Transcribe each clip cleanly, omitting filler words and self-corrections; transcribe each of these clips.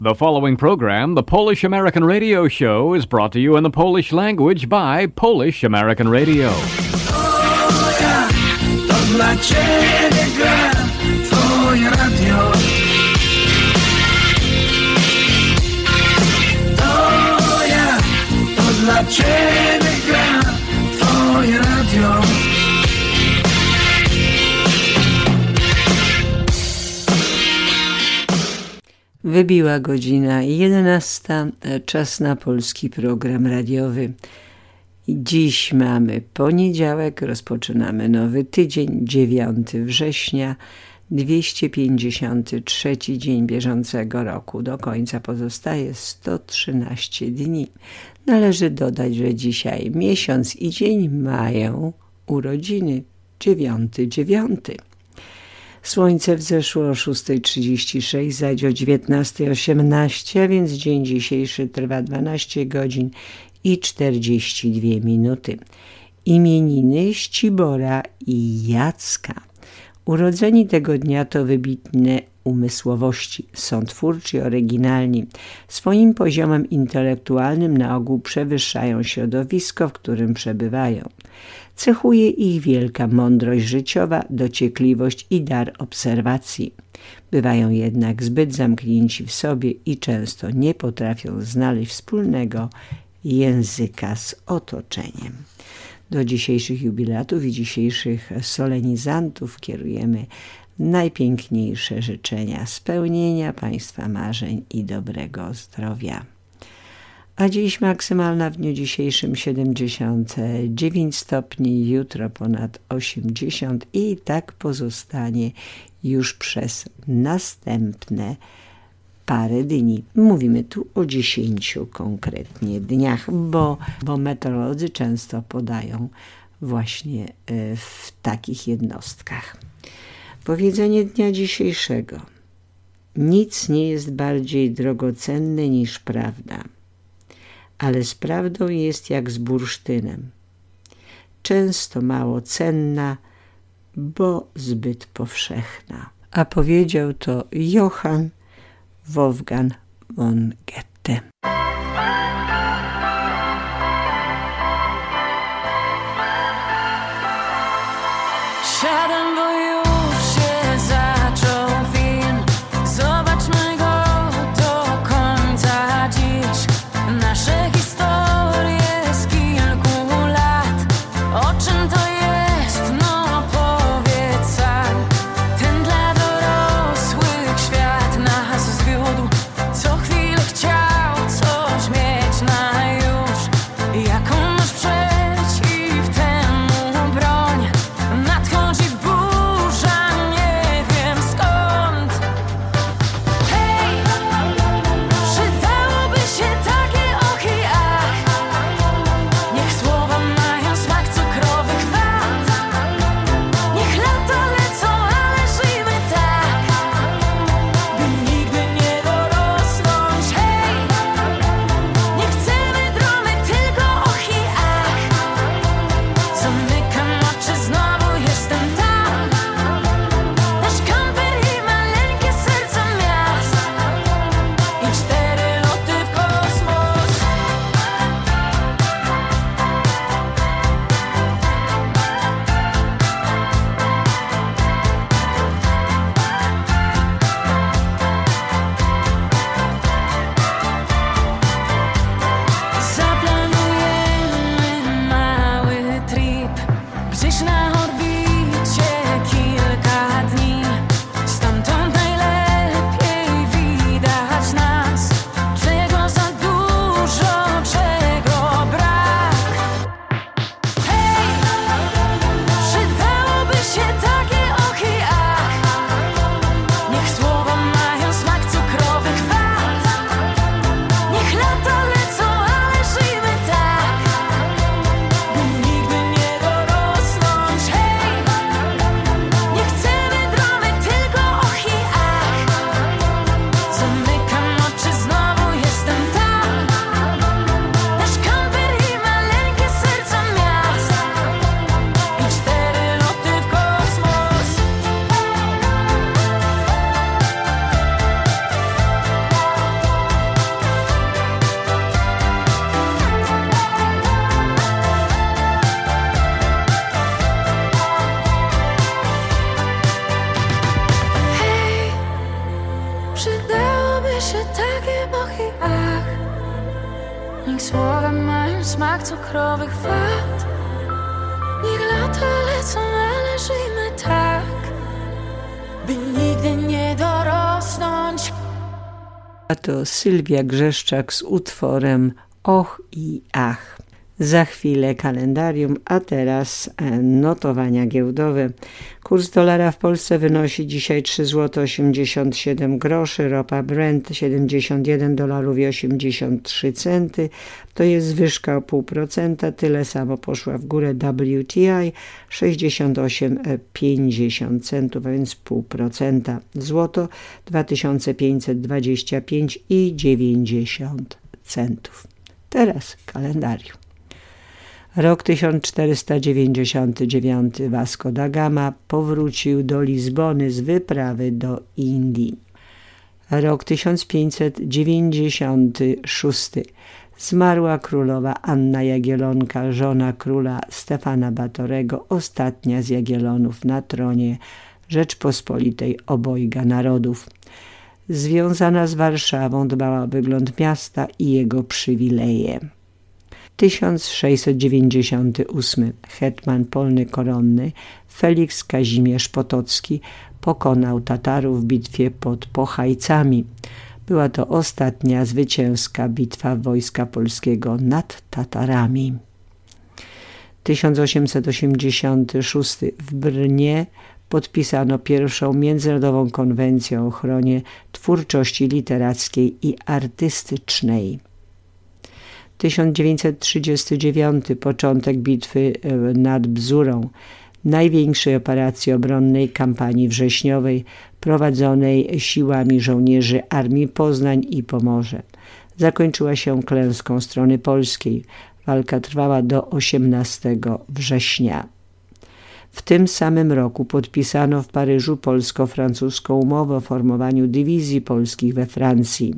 The following program, the Polish American Radio Show, is brought to you in the Polish language by Polish American Radio. O ja, to dla Ciebie gra Twoje radio. O ja, to dla Ciebie gra Twoje radio. Wybiła godzina 11, czas na polski program radiowy. Dziś mamy poniedziałek, rozpoczynamy nowy tydzień, 9 września, 253 dzień bieżącego roku. Do końca pozostaje 113 dni. Należy dodać, że dzisiaj miesiąc i dzień mają urodziny, 9/9. Słońce wzeszło o 6:36, zaś o 19:18, a więc dzień dzisiejszy trwa 12 godzin i 42 minuty. Imieniny Ścibora i Jacka. Urodzeni tego dnia to wybitne umysłowości, są twórczy i oryginalni. Swoim poziomem intelektualnym na ogół przewyższają środowisko, w którym przebywają. Cechuje ich wielka mądrość życiowa, dociekliwość i dar obserwacji. Bywają jednak zbyt zamknięci w sobie i często nie potrafią znaleźć wspólnego języka z otoczeniem. Do dzisiejszych jubilatów i dzisiejszych solenizantów kierujemy najpiękniejsze życzenia spełnienia Państwa marzeń i dobrego zdrowia. A dziś maksymalna w dniu dzisiejszym 79 stopni, jutro ponad 80 i tak pozostanie już przez następne parę dni. Mówimy tu o 10 konkretnie dniach, bo meteorolodzy często podają właśnie w takich jednostkach. Powiedzenie dnia dzisiejszego. Nic nie jest bardziej drogocenne niż prawda, ale z prawdą jest jak z bursztynem. Często mało cenna, bo zbyt powszechna. A powiedział to Johann Wolfgang von Goethe. Siadam, bo już się zaczął film. Zobaczmy go do końca dziś. Nasze historie z kilku lat. O czym to jest? No powiedz sam. Ten dla dorosłych świat nas zwiódł. Co chwilę chciał coś się takie epoki, ach. Niech słowa mają smak cukrowych wad. Niech lata lecą, ale żyjmy tak, by nigdy nie dorosnąć. A to Sylwia Grzeszczak z utworem Och i Ach. Za chwilę kalendarium, a teraz notowania giełdowe. Kurs dolara w Polsce wynosi dzisiaj 3,87 zł, ropa Brent $71,83, to jest zwyżka o 0,5%, tyle samo poszła w górę WTI 68,50 centów, a więc 0,5%. Złoto 2525,90 centów. Teraz kalendarium. Rok 1499 Vasco da Gama powrócił do Lizbony z wyprawy do Indii. Rok 1596 zmarła królowa Anna Jagiellonka, żona króla Stefana Batorego, ostatnia z Jagiellonów na tronie Rzeczpospolitej obojga narodów. Związana z Warszawą dbała o wygląd miasta i jego przywileje. 1698 hetman polny koronny Feliks Kazimierz Potocki pokonał Tatarów w bitwie pod Pochajcami. Była to ostatnia zwycięska bitwa wojska polskiego nad Tatarami. 1886 w Brnie podpisano pierwszą międzynarodową konwencję o ochronie twórczości literackiej i artystycznej. 1939 początek bitwy nad Bzurą, największej operacji obronnej kampanii wrześniowej prowadzonej siłami żołnierzy Armii Poznań i Pomorze. Zakończyła się klęską strony polskiej. Walka trwała do 18 września. W tym samym roku podpisano w Paryżu polsko-francuską umowę o formowaniu dywizji polskich we Francji.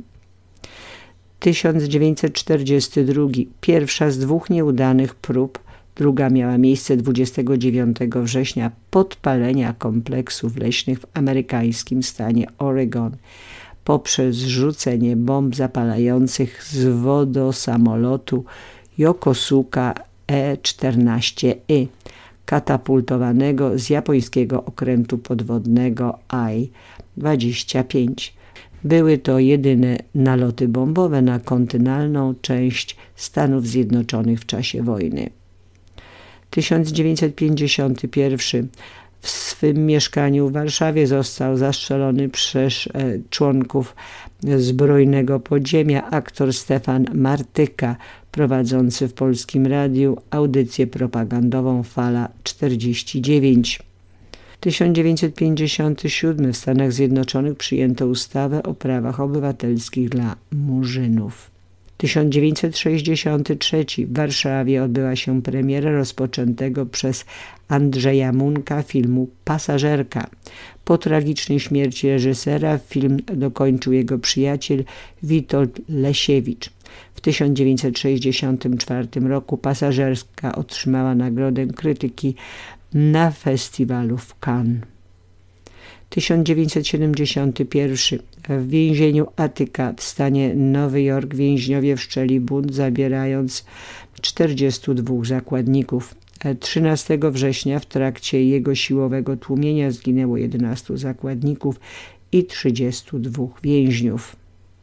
1942. Pierwsza z dwóch nieudanych prób, druga miała miejsce 29 września, podpalenia kompleksów leśnych w amerykańskim stanie Oregon poprzez rzucenie bomb zapalających z wodosamolotu Yokosuka E-14I, katapultowanego z japońskiego okrętu podwodnego I-25. Były to jedyne naloty bombowe na kontynentalną część Stanów Zjednoczonych w czasie wojny. 1951. W swym mieszkaniu w Warszawie został zastrzelony przez członków zbrojnego podziemia aktor Stefan Martyka, prowadzący w Polskim Radiu audycję propagandową Fala 49. 1957 w Stanach Zjednoczonych przyjęto ustawę o prawach obywatelskich dla murzynów. 1963 w Warszawie odbyła się premiera rozpoczętego przez Andrzeja Munka filmu Pasażerka. Po tragicznej śmierci reżysera film dokończył jego przyjaciel Witold Lesiewicz. W 1964 roku Pasażerka otrzymała nagrodę krytyki na festiwalu w Cannes. 1971. W więzieniu Attyka w stanie Nowy Jork więźniowie wszczęli bunt, zabierając 42 zakładników. 13 września w trakcie jego siłowego tłumienia zginęło 11 zakładników i 32 więźniów.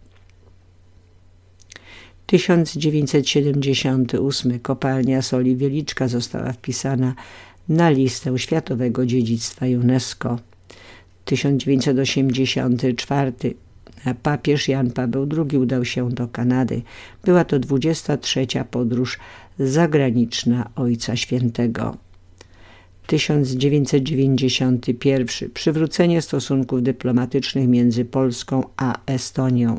1978. Kopalnia soli Wieliczka została wpisana na listę Światowego Dziedzictwa UNESCO. 1984. Papież Jan Paweł II udał się do Kanady. Była to 23. podróż zagraniczna Ojca Świętego. 1991. Przywrócenie stosunków dyplomatycznych między Polską a Estonią.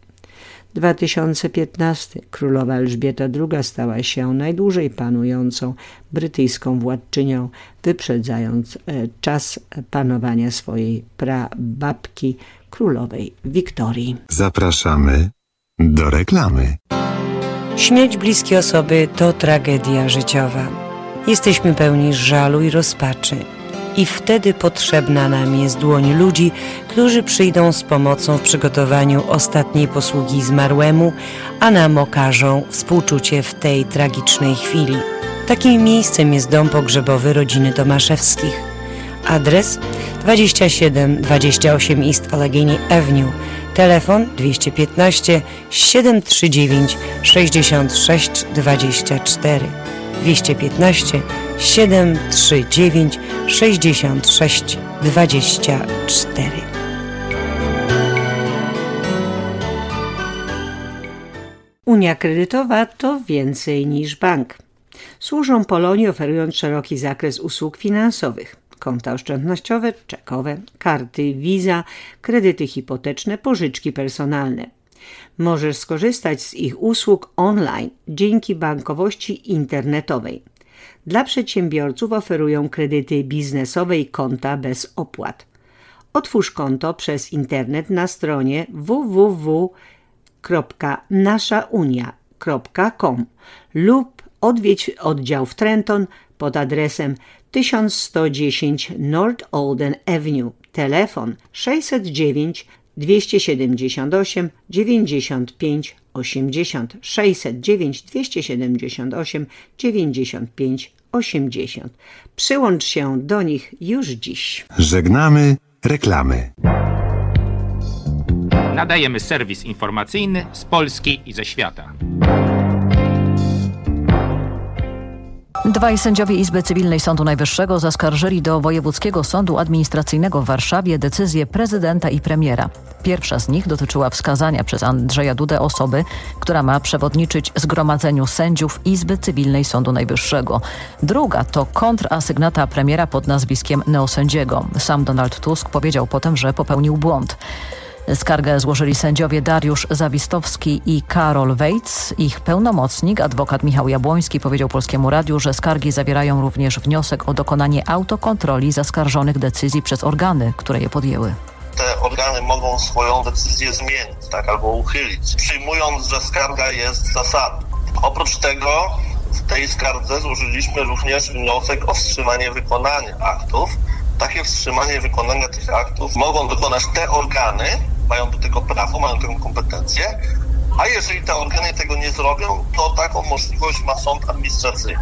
2015. Królowa Elżbieta II stała się najdłużej panującą brytyjską władczynią, wyprzedzając czas panowania swojej prababki, królowej Wiktorii. Zapraszamy do reklamy. Śmierć bliskiej osoby to tragedia życiowa. Jesteśmy pełni żalu i rozpaczy. I wtedy potrzebna nam jest dłoń ludzi, którzy przyjdą z pomocą w przygotowaniu ostatniej posługi zmarłemu, a nam okażą współczucie w tej tragicznej chwili. Takim miejscem jest dom pogrzebowy rodziny Tomaszewskich. Adres 2728 East Allegheny Avenue. Telefon 215 739 6624. 215 739 6624. Unia kredytowa to więcej niż bank. Służą Polonii, oferując szeroki zakres usług finansowych. Konta oszczędnościowe, czekowe, karty, Visa, kredyty hipoteczne, pożyczki personalne. Możesz skorzystać z ich usług online dzięki bankowości internetowej. Dla przedsiębiorców oferują kredyty biznesowe i konta bez opłat. Otwórz konto przez internet na stronie www.naszaunia.com lub odwiedź oddział w Trenton pod adresem 1110 North Alden Avenue. Telefon 609 278 95 80 609 278 95 80. Przyłącz się do nich już dziś. Żegnamy reklamy. Nadajemy serwis informacyjny z Polski i ze świata. Dwaj sędziowie Izby Cywilnej Sądu Najwyższego zaskarżyli do Wojewódzkiego Sądu Administracyjnego w Warszawie decyzję prezydenta i premiera. Pierwsza z nich dotyczyła wskazania przez Andrzeja Dudę osoby, która ma przewodniczyć Zgromadzeniu Sędziów Izby Cywilnej Sądu Najwyższego. Druga to kontrasygnata premiera pod nazwiskiem neosędziego. Sam Donald Tusk powiedział potem, że popełnił błąd. Skargę złożyli sędziowie Dariusz Zawistowski i Karol Wejc. Ich pełnomocnik, adwokat Michał Jabłoński, powiedział Polskiemu Radiu, że skargi zawierają również wniosek o dokonanie autokontroli zaskarżonych decyzji przez organy, które je podjęły. Te organy mogą swoją decyzję zmienić, albo uchylić, przyjmując, że skarga jest zasadna. Oprócz tego w tej skardze złożyliśmy również wniosek o wstrzymanie wykonania aktów. Takie wstrzymanie wykonania tych aktów mogą dokonać te organy, mają do tego prawo, mają tę kompetencję, a jeżeli te organy tego nie zrobią, to taką możliwość ma sąd administracyjny.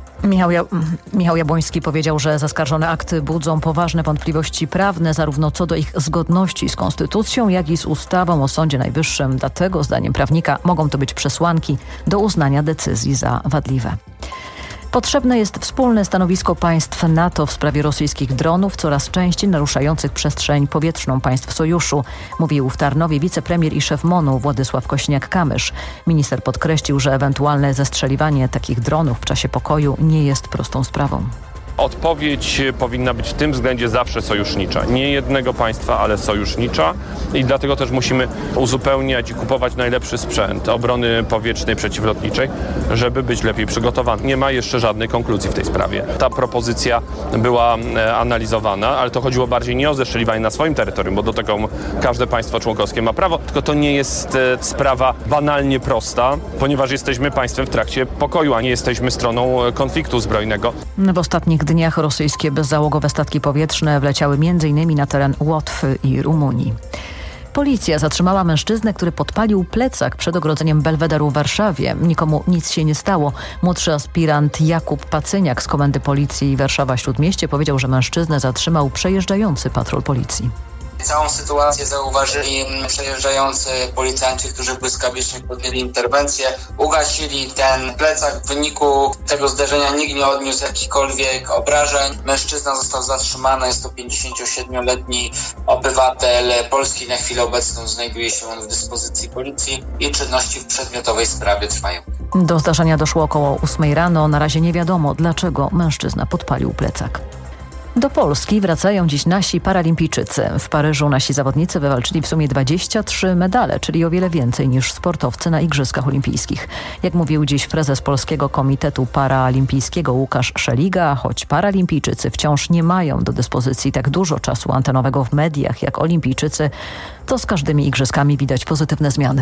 Michał Jabłoński powiedział, że zaskarżone akty budzą poważne wątpliwości prawne zarówno co do ich zgodności z konstytucją, jak i z ustawą o Sądzie Najwyższym. Dlatego, zdaniem prawnika, mogą to być przesłanki do uznania decyzji za wadliwe. Potrzebne jest wspólne stanowisko państw NATO w sprawie rosyjskich dronów, coraz częściej naruszających przestrzeń powietrzną państw sojuszu, mówił w Tarnowie wicepremier i szef MON-u Władysław Kośniak-Kamysz. Minister podkreślił, że ewentualne zestrzeliwanie takich dronów w czasie pokoju nie jest prostą sprawą. Odpowiedź powinna być w tym względzie zawsze sojusznicza. Nie jednego państwa, ale sojusznicza i dlatego też musimy uzupełniać i kupować najlepszy sprzęt obrony powietrznej, przeciwlotniczej, żeby być lepiej przygotowany. Nie ma jeszcze żadnej konkluzji w tej sprawie. Ta propozycja była analizowana, ale to chodziło bardziej nie o zestrzeliwanie na swoim terytorium, bo do tego każde państwo członkowskie ma prawo, tylko to nie jest sprawa banalnie prosta, ponieważ jesteśmy państwem w trakcie pokoju, a nie jesteśmy stroną konfliktu zbrojnego. W ostatnich dniach rosyjskie bezzałogowe statki powietrzne wleciały m.in. na teren Łotwy i Rumunii. Policja zatrzymała mężczyznę, który podpalił plecak przed ogrodzeniem Belwederu w Warszawie. Nikomu nic się nie stało. Młodszy aspirant Jakub Pacyniak z Komendy Policji Warszawa-Śródmieście powiedział, że mężczyznę zatrzymał przejeżdżający patrol policji. Całą sytuację zauważyli przejeżdżający policjanci, którzy błyskawicznie podjęli interwencję, ugasili ten plecak. W wyniku tego zdarzenia nikt nie odniósł jakichkolwiek obrażeń. Mężczyzna został zatrzymany, jest to 57-letni obywatel Polski. Na chwilę obecną znajduje się on w dyspozycji policji i czynności w przedmiotowej sprawie trwają. Do zdarzenia doszło około 8 rano. Na razie nie wiadomo, dlaczego mężczyzna podpalił plecak. Do Polski wracają dziś nasi paralimpijczycy. W Paryżu nasi zawodnicy wywalczyli w sumie 23 medale, czyli o wiele więcej niż sportowcy na Igrzyskach Olimpijskich. Jak mówił dziś prezes Polskiego Komitetu Paraolimpijskiego Łukasz Szeliga, choć paralimpijczycy wciąż nie mają do dyspozycji tak dużo czasu antenowego w mediach jak olimpijczycy, to z każdymi igrzyskami widać pozytywne zmiany.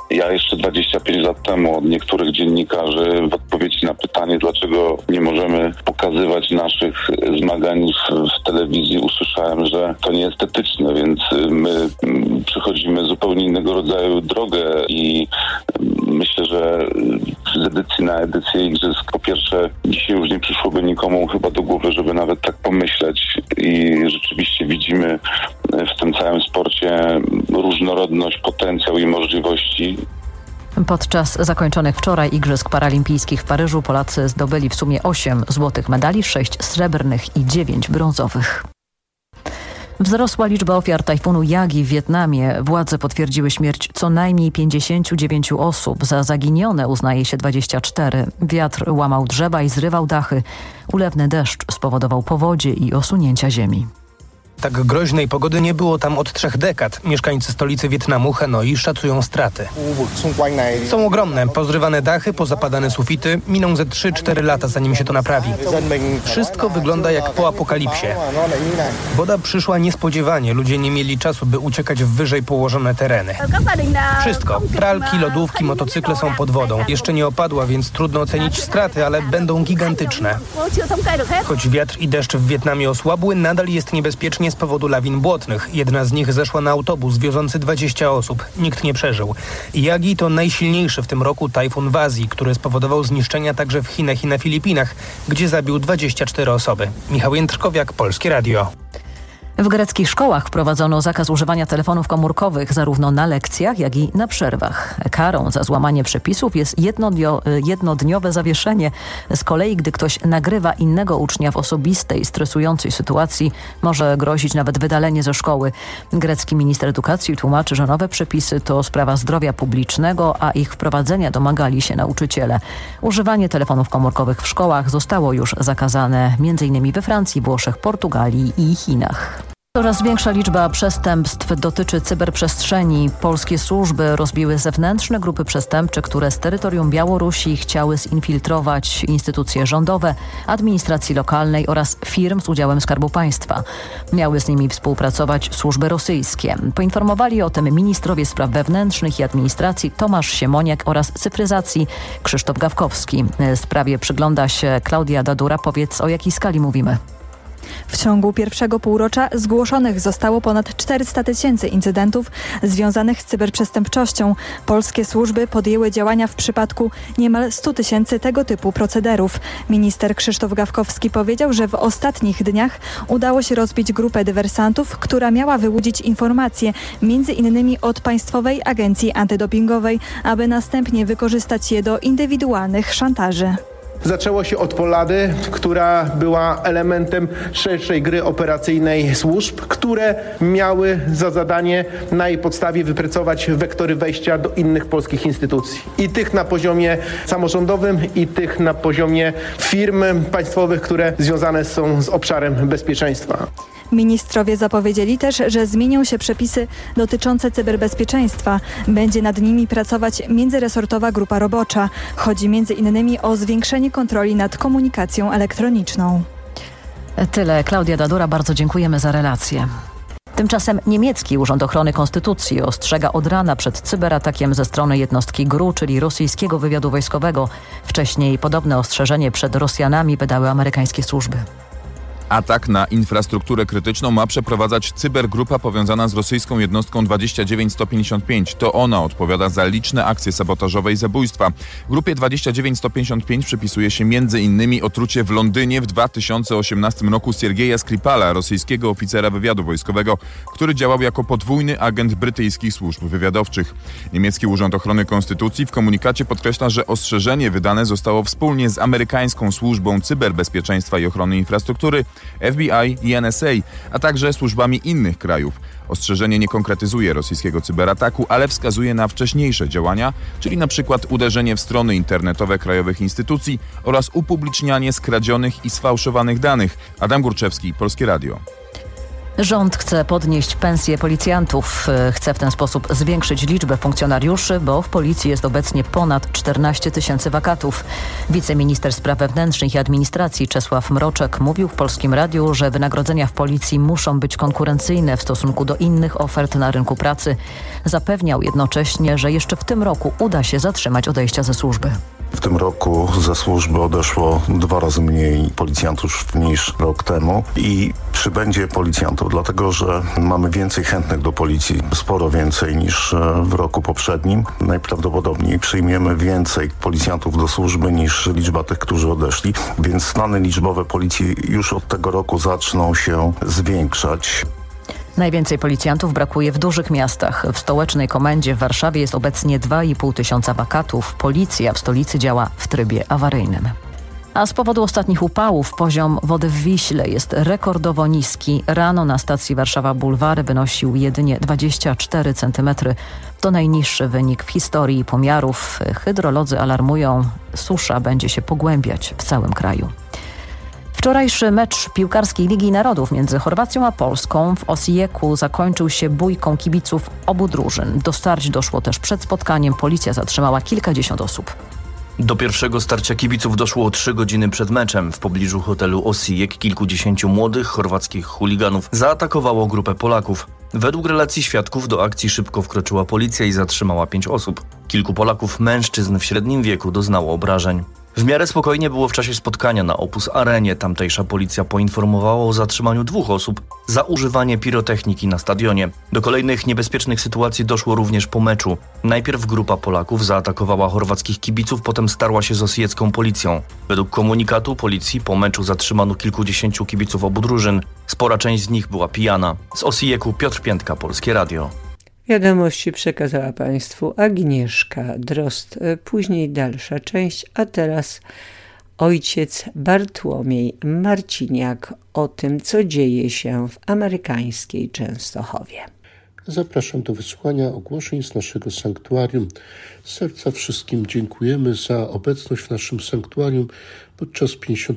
Ja jeszcze 25 lat temu od niektórych dziennikarzy w odpowiedzi na pytanie, dlaczego nie możemy pokazywać naszych zmagań w telewizji, usłyszałem, że to nie jest etyczne, więc my przechodzimy zupełnie innego rodzaju drogę i myślę, że z edycji na edycję igrzysk po pierwsze dzisiaj już nie przyszłoby nikomu chyba do głowy, żeby nawet tak pomyśleć i rzeczywiście widzimy w tym całym sporcie różnorodność, potencjał i możliwości. Podczas zakończonych wczoraj Igrzysk Paralimpijskich w Paryżu Polacy zdobyli w sumie 8 złotych medali, 6 srebrnych i 9 brązowych. Wzrosła liczba ofiar tajfunu Yagi w Wietnamie. Władze potwierdziły śmierć co najmniej 59 osób. Za zaginione uznaje się 24. Wiatr łamał drzewa i zrywał dachy. Ulewny deszcz spowodował powodzie i osunięcia ziemi. Tak groźnej pogody nie było tam od 3 dekad. Mieszkańcy stolicy Wietnamu, Hanoi, szacują straty. Są ogromne. Pozrywane dachy, pozapadane sufity. Miną ze 3-4 lata, zanim się to naprawi. Wszystko wygląda jak po apokalipsie. Woda przyszła niespodziewanie. Ludzie nie mieli czasu, by uciekać w wyżej położone tereny. Wszystko. Pralki, lodówki, motocykle są pod wodą. Jeszcze nie opadła, więc trudno ocenić straty, ale będą gigantyczne. Choć wiatr i deszcz w Wietnamie osłabły, nadal jest niebezpiecznie z powodu lawin błotnych. Jedna z nich zeszła na autobus wiozący 20 osób. Nikt nie przeżył. Yagi to najsilniejszy w tym roku tajfun w Azji, który spowodował zniszczenia także w Chinach i na Filipinach, gdzie zabił 24 osoby. Michał Jędrkowiak, Polskie Radio. W greckich szkołach wprowadzono zakaz używania telefonów komórkowych zarówno na lekcjach, jak i na przerwach. Karą za złamanie przepisów jest jednodniowe zawieszenie. Z kolei, gdy ktoś nagrywa innego ucznia w osobistej, stresującej sytuacji, może grozić nawet wydalenie ze szkoły. Grecki minister edukacji tłumaczy, że nowe przepisy to sprawa zdrowia publicznego, a ich wprowadzenia domagali się nauczyciele. Używanie telefonów komórkowych w szkołach zostało już zakazane m.in. we Francji, Włoszech, Portugalii i Chinach. Coraz większa liczba przestępstw dotyczy cyberprzestrzeni. Polskie służby rozbiły zewnętrzne grupy przestępcze, które z terytorium Białorusi chciały zinfiltrować instytucje rządowe, administracji lokalnej oraz firm z udziałem Skarbu Państwa. Miały z nimi współpracować służby rosyjskie. Poinformowali o tym ministrowie spraw wewnętrznych i administracji Tomasz Siemoniak oraz cyfryzacji Krzysztof Gawkowski. Sprawie przygląda się Klaudia Dadura. Powiedz, o jakiej skali mówimy? W ciągu pierwszego półrocza zgłoszonych zostało ponad 400 000 incydentów związanych z cyberprzestępczością. Polskie służby podjęły działania w przypadku niemal 100 000 tego typu procederów. Minister Krzysztof Gawkowski powiedział, że w ostatnich dniach udało się rozbić grupę dywersantów, która miała wyłudzić informacje m.in. od Państwowej Agencji Antydopingowej, aby następnie wykorzystać je do indywidualnych szantaży. Zaczęło się od Polady, która była elementem szerszej gry operacyjnej służb, które miały za zadanie na jej podstawie wypracować wektory wejścia do innych polskich instytucji. I tych na poziomie samorządowym, i tych na poziomie firm państwowych, które związane są z obszarem bezpieczeństwa. Ministrowie zapowiedzieli też, że zmienią się przepisy dotyczące cyberbezpieczeństwa. Będzie nad nimi pracować międzyresortowa grupa robocza. Chodzi m.in. o zwiększenie kontroli nad komunikacją elektroniczną. Tyle. Klaudia Dadura, bardzo dziękujemy za relację. Tymczasem niemiecki Urząd Ochrony Konstytucji ostrzega od rana przed cyberatakiem ze strony jednostki GRU, czyli rosyjskiego wywiadu wojskowego. Wcześniej podobne ostrzeżenie przed Rosjanami wydały amerykańskie służby. Atak na infrastrukturę krytyczną ma przeprowadzać cybergrupa powiązana z rosyjską jednostką 29155. To ona odpowiada za liczne akcje sabotażowe i zabójstwa. Grupie 29155 przypisuje się m.in. otrucie w Londynie w 2018 roku Siergieja Skripala, rosyjskiego oficera wywiadu wojskowego, który działał jako podwójny agent brytyjskich służb wywiadowczych. Niemiecki Urząd Ochrony Konstytucji w komunikacie podkreśla, że ostrzeżenie wydane zostało wspólnie z amerykańską służbą cyberbezpieczeństwa i ochrony infrastruktury, FBI i NSA, a także służbami innych krajów. Ostrzeżenie nie konkretyzuje rosyjskiego cyberataku, ale wskazuje na wcześniejsze działania, czyli na przykład uderzenie w strony internetowe krajowych instytucji oraz upublicznianie skradzionych i sfałszowanych danych. Adam Górczewski, Polskie Radio. Rząd chce podnieść pensje policjantów. Chce w ten sposób zwiększyć liczbę funkcjonariuszy, bo w policji jest obecnie ponad 14 000 wakatów. Wiceminister spraw wewnętrznych i administracji Czesław Mroczek mówił w Polskim Radiu, że wynagrodzenia w policji muszą być konkurencyjne w stosunku do innych ofert na rynku pracy. Zapewniał jednocześnie, że jeszcze w tym roku uda się zatrzymać odejścia ze służby. W tym roku ze służby odeszło 2 razy mniej policjantów niż rok temu i przybędzie policjantów, dlatego że mamy więcej chętnych do policji, sporo więcej niż w roku poprzednim. Najprawdopodobniej przyjmiemy więcej policjantów do służby niż liczba tych, którzy odeszli, więc stany liczbowe policji już od tego roku zaczną się zwiększać. Najwięcej policjantów brakuje w dużych miastach. W stołecznej komendzie w Warszawie jest obecnie 2500 wakatów. Policja w stolicy działa w trybie awaryjnym. A z powodu ostatnich upałów poziom wody w Wiśle jest rekordowo niski. Rano na stacji Warszawa Bulwary wynosił jedynie 24 cm. To najniższy wynik w historii pomiarów. Hydrolodzy alarmują, susza będzie się pogłębiać w całym kraju. Wczorajszy mecz piłkarskiej Ligi Narodów między Chorwacją a Polską w Osijeku zakończył się bójką kibiców obu drużyn. Do starć doszło też przed spotkaniem. Policja zatrzymała kilkadziesiąt osób. Do pierwszego starcia kibiców doszło 3 godziny przed meczem. W pobliżu hotelu Osijek kilkudziesięciu młodych chorwackich chuliganów zaatakowało grupę Polaków. Według relacji świadków do akcji szybko wkroczyła policja i zatrzymała 5 osób. Kilku Polaków, mężczyzn w średnim wieku, doznało obrażeń. W miarę spokojnie było w czasie spotkania na Opus Arenie. Tamtejsza policja poinformowała o zatrzymaniu 2 osób za używanie pirotechniki na stadionie. Do kolejnych niebezpiecznych sytuacji doszło również po meczu. Najpierw grupa Polaków zaatakowała chorwackich kibiców, potem starła się z osijecką policją. Według komunikatu policji po meczu zatrzymano kilkudziesięciu kibiców obu drużyn. Spora część z nich była pijana. Z Osijeku Piotr Piętka, Polskie Radio. Wiadomości przekazała Państwu Agnieszka Drozd. Później dalsza część, a teraz ojciec Bartłomiej Marciniak o tym, co dzieje się w amerykańskiej Częstochowie. Zapraszam do wysłuchania ogłoszeń z naszego sanktuarium. Z serca wszystkim dziękujemy za obecność w naszym sanktuarium podczas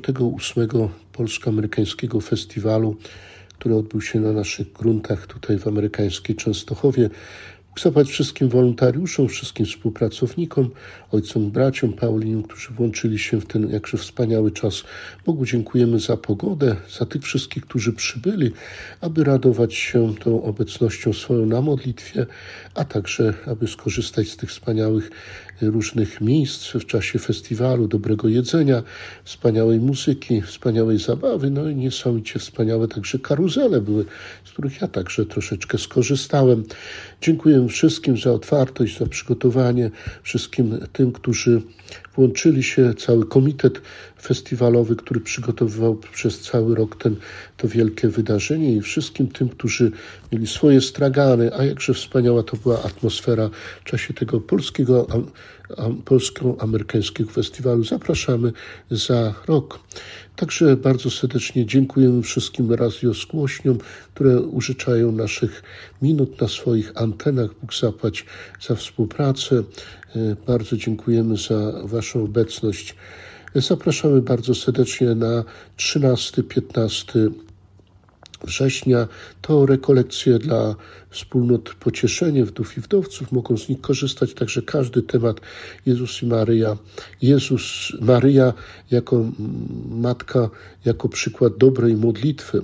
58. Polsko-Amerykańskiego Festiwalu, który odbył się na naszych gruntach tutaj w amerykańskiej Częstochowie. Zapłać wszystkim wolontariuszom, wszystkim współpracownikom, ojcom, braciom Paulinom, którzy włączyli się w ten jakże wspaniały czas. Bogu dziękujemy za pogodę, za tych wszystkich, którzy przybyli, aby radować się tą obecnością swoją na modlitwie, a także aby skorzystać z tych wspaniałych różnych miejsc w czasie festiwalu, dobrego jedzenia, wspaniałej muzyki, wspaniałej zabawy, no i niesamowicie wspaniałe także karuzele były, z których ja także troszeczkę skorzystałem. Dziękuję wszystkim za otwartość, za przygotowanie, wszystkim tym, którzy włączyli się, cały komitet festiwalowy, który przygotowywał przez cały rok to wielkie wydarzenie i wszystkim tym, którzy mieli swoje stragany, a jakże wspaniała to była atmosfera w czasie tego polsko-amerykańskiego festiwalu. Zapraszamy za rok. Także bardzo serdecznie dziękujemy wszystkim radiogłośniom, które użyczają naszych minut na swoich antenach. Bóg zapłać za współpracę. Bardzo dziękujemy za Waszą obecność. Zapraszamy bardzo serdecznie na 13-15 września. To rekolekcje dla wspólnot Pocieszenie Wdów i Wdowców. Mogą z nich korzystać także każdy temat Jezus i Maryja. Maryja jako matka, jako przykład dobrej modlitwy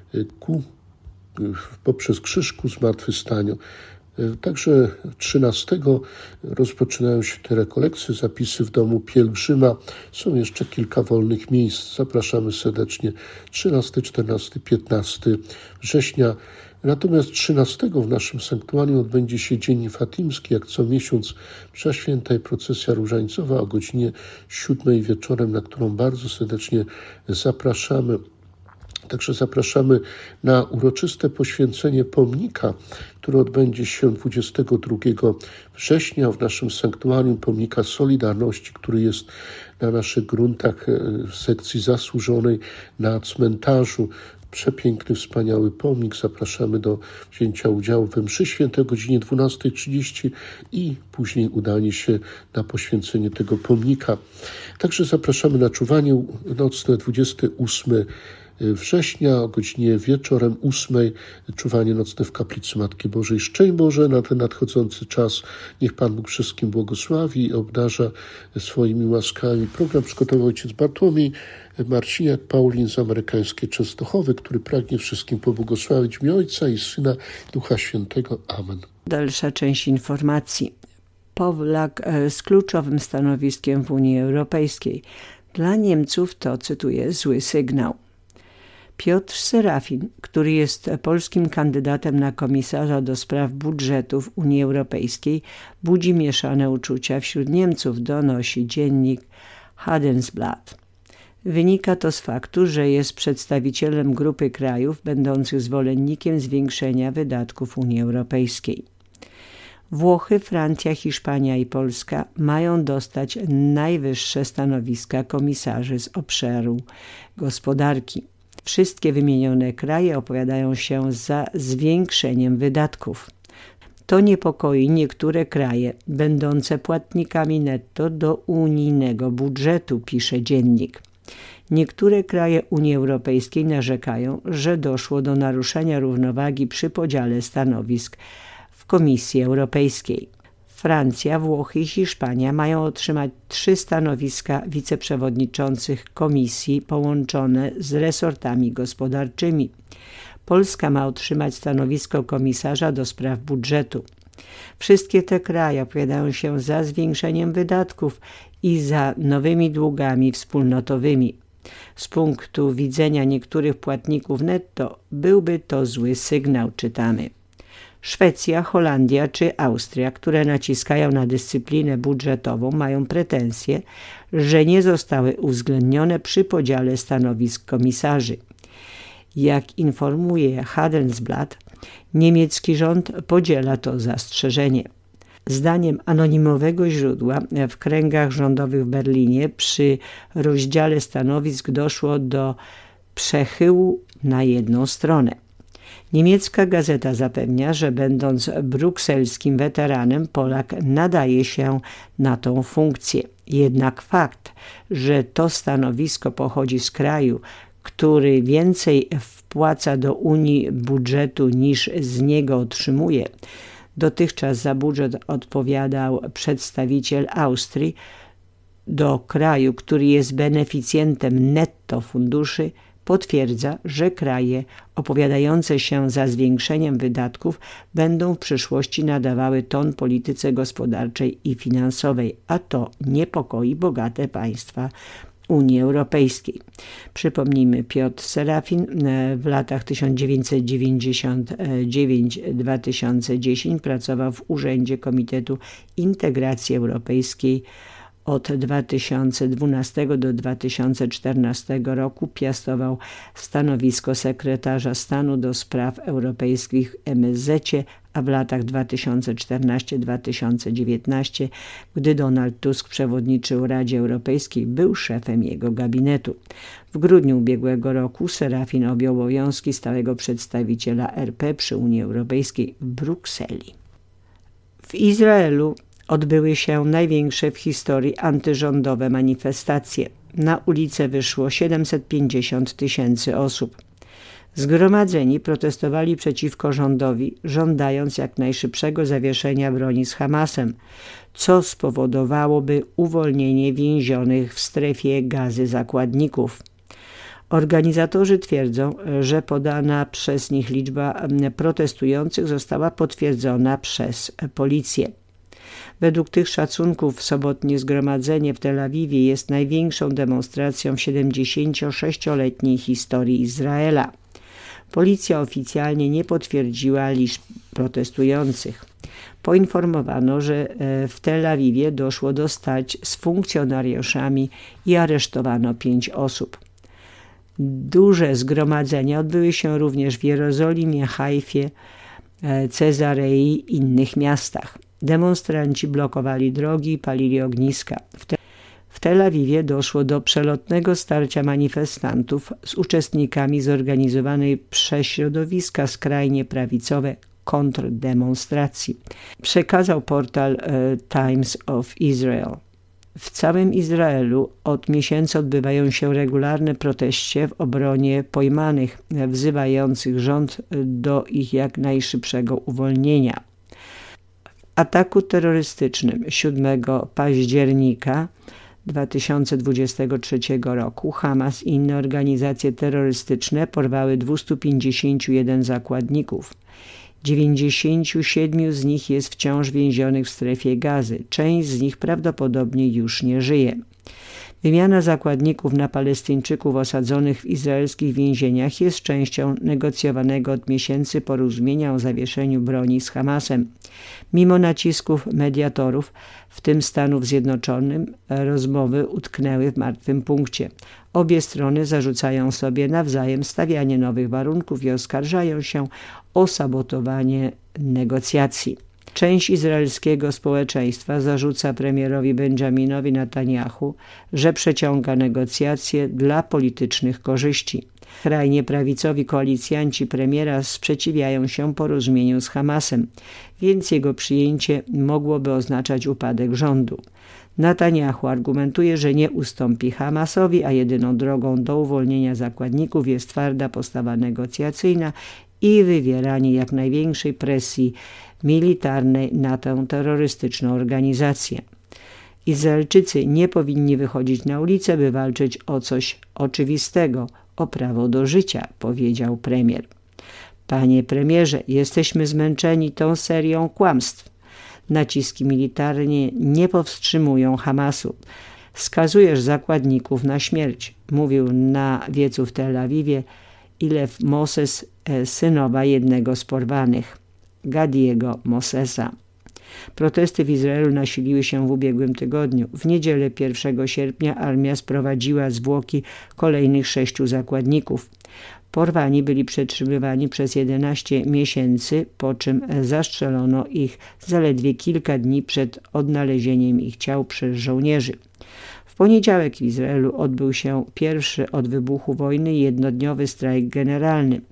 poprzez krzyż ku zmartwychwstaniu. Także 13 rozpoczynają się te rekolekcje, zapisy w domu pielgrzyma. Są jeszcze kilka wolnych miejsc. Zapraszamy serdecznie 13, 14, 15 września. Natomiast 13 w naszym sanktuarium odbędzie się Dzień Fatimski, jak co miesiąc msza święta i procesja różańcowa o godzinie 7 wieczorem, na którą bardzo serdecznie zapraszamy. Także zapraszamy na uroczyste poświęcenie pomnika, które odbędzie się 22 września w naszym sanktuarium, pomnika Solidarności, który jest na naszych gruntach w sekcji zasłużonej na cmentarzu. Przepiękny, wspaniały pomnik. Zapraszamy do wzięcia udziału we mszy świętej o godzinie 12:30 i później udanie się na poświęcenie tego pomnika. Także zapraszamy na czuwanie nocne 28 września o godzinie wieczorem 8 czuwanie nocne w kaplicy Matki Bożej. Szczęść Boże na ten nadchodzący czas. Niech Pan Bóg wszystkim błogosławi i obdarza swoimi łaskami. Program przygotował ojciec Bartłomiej Marciniak Paulin z amerykańskiej Częstochowy, który pragnie wszystkim pobłogosławić w imię Ojca i Syna i Ducha Świętego. Amen. Dalsza część informacji. Polak z kluczowym stanowiskiem w Unii Europejskiej. Dla Niemców to, cytuję, zły sygnał. Piotr Serafin, który jest polskim kandydatem na komisarza do spraw budżetu w Unii Europejskiej, budzi mieszane uczucia wśród Niemców, donosi dziennik Handelsblatt. Wynika to z faktu, że jest przedstawicielem grupy krajów będących zwolennikiem zwiększenia wydatków Unii Europejskiej. Włochy, Francja, Hiszpania i Polska mają dostać najwyższe stanowiska komisarzy z obszaru gospodarki. Wszystkie wymienione kraje opowiadają się za zwiększeniem wydatków. To niepokoi niektóre kraje będące płatnikami netto do unijnego budżetu, pisze dziennik. Niektóre kraje Unii Europejskiej narzekają, że doszło do naruszenia równowagi przy podziale stanowisk w Komisji Europejskiej. Francja, Włochy i Hiszpania mają otrzymać 3 stanowiska wiceprzewodniczących komisji połączone z resortami gospodarczymi. Polska ma otrzymać stanowisko komisarza do spraw budżetu. Wszystkie te kraje opowiadają się za zwiększeniem wydatków i za nowymi długami wspólnotowymi. Z punktu widzenia niektórych płatników netto byłby to zły sygnał, czytamy. Szwecja, Holandia czy Austria, które naciskają na dyscyplinę budżetową, mają pretensje, że nie zostały uwzględnione przy podziale stanowisk komisarzy. Jak informuje Handelsblatt, niemiecki rząd podziela to zastrzeżenie. Zdaniem anonimowego źródła w kręgach rządowych w Berlinie przy rozdziale stanowisk doszło do przechyłu na jedną stronę. Niemiecka gazeta zapewnia, że będąc brukselskim weteranem, Polak nadaje się na tą funkcję. Jednak fakt, że to stanowisko pochodzi z kraju, który więcej wpłaca do Unii budżetu niż z niego otrzymuje. Dotychczas za budżet odpowiadał przedstawiciel Austrii. Do kraju, który jest beneficjentem netto funduszy, potwierdza, że kraje opowiadające się za zwiększeniem wydatków będą w przyszłości nadawały ton polityce gospodarczej i finansowej, a to niepokoi bogate państwa Unii Europejskiej. Przypomnijmy, Piotr Serafin w latach 1999-2010 pracował w Urzędzie Komitetu Integracji Europejskiej. Od 2012 do 2014 roku piastował stanowisko sekretarza stanu do spraw europejskich w MSZ-cie, a w latach 2014-2019, gdy Donald Tusk przewodniczył Radzie Europejskiej, był szefem jego gabinetu. W grudniu ubiegłego roku Serafin objął obowiązki stałego przedstawiciela RP przy Unii Europejskiej w Brukseli. W Izraelu odbyły się największe w historii antyrządowe manifestacje. Na ulicę wyszło 750 000 osób. Zgromadzeni protestowali przeciwko rządowi, żądając jak najszybszego zawieszenia broni z Hamasem, co spowodowałoby uwolnienie więzionych w strefie gazy zakładników. Organizatorzy twierdzą, że podana przez nich liczba protestujących została potwierdzona przez policję. Według tych szacunków sobotnie zgromadzenie w Tel Awiwie jest największą demonstracją w 76-letniej historii Izraela. Policja oficjalnie nie potwierdziła liczb protestujących. Poinformowano, że w Tel Awiwie doszło do starć z funkcjonariuszami i aresztowano 5 osób. Duże zgromadzenia odbyły się również w Jerozolimie, Hajfie, Cezarei i innych miastach. Demonstranci blokowali drogi i palili ogniska. W Tel Awiwie doszło do przelotnego starcia manifestantów z uczestnikami zorganizowanej przez środowiska skrajnie prawicowe kontrdemonstracji. Przekazał portal Times of Israel. W całym Izraelu od miesięcy odbywają się regularne protesty w obronie pojmanych, wzywających rząd do ich jak najszybszego uwolnienia. W ataku terrorystycznym 7 października 2023 roku Hamas i inne organizacje terrorystyczne porwały 251 zakładników. 97 z nich jest wciąż więzionych w strefie Gazy. Część z nich prawdopodobnie już nie żyje. Wymiana zakładników na Palestyńczyków osadzonych w izraelskich więzieniach jest częścią negocjowanego od miesięcy porozumienia o zawieszeniu broni z Hamasem. Mimo nacisków mediatorów, w tym Stanów Zjednoczonych, rozmowy utknęły w martwym punkcie. Obie strony zarzucają sobie nawzajem stawianie nowych warunków i oskarżają się o sabotowanie negocjacji. Część izraelskiego społeczeństwa zarzuca premierowi Benjaminowi Netanyahu, że przeciąga negocjacje dla politycznych korzyści. Skrajnie prawicowi koalicjanci premiera sprzeciwiają się porozumieniu z Hamasem, więc jego przyjęcie mogłoby oznaczać upadek rządu. Netanyahu argumentuje, że nie ustąpi Hamasowi, a jedyną drogą do uwolnienia zakładników jest twarda postawa negocjacyjna i wywieranie jak największej presji militarnej na tę terrorystyczną organizację. Izraelczycy nie powinni wychodzić na ulicę, by walczyć o coś oczywistego, o prawo do życia, powiedział premier. Panie premierze, jesteśmy zmęczeni tą serią kłamstw. Naciski militarne nie powstrzymują Hamasu. Skazujesz zakładników na śmierć, mówił na wiecu w Tel Awiwie Ilef Moses, synowa jednego z porwanych, Gadiego Mosesa. Protesty w Izraelu nasiliły się w ubiegłym tygodniu. W niedzielę 1 sierpnia armia sprowadziła zwłoki kolejnych 6 zakładników. Porwani byli przetrzymywani przez 11 miesięcy, po czym zastrzelono ich zaledwie kilka dni przed odnalezieniem ich ciał przez żołnierzy. W poniedziałek w Izraelu odbył się pierwszy od wybuchu wojny jednodniowy strajk generalny.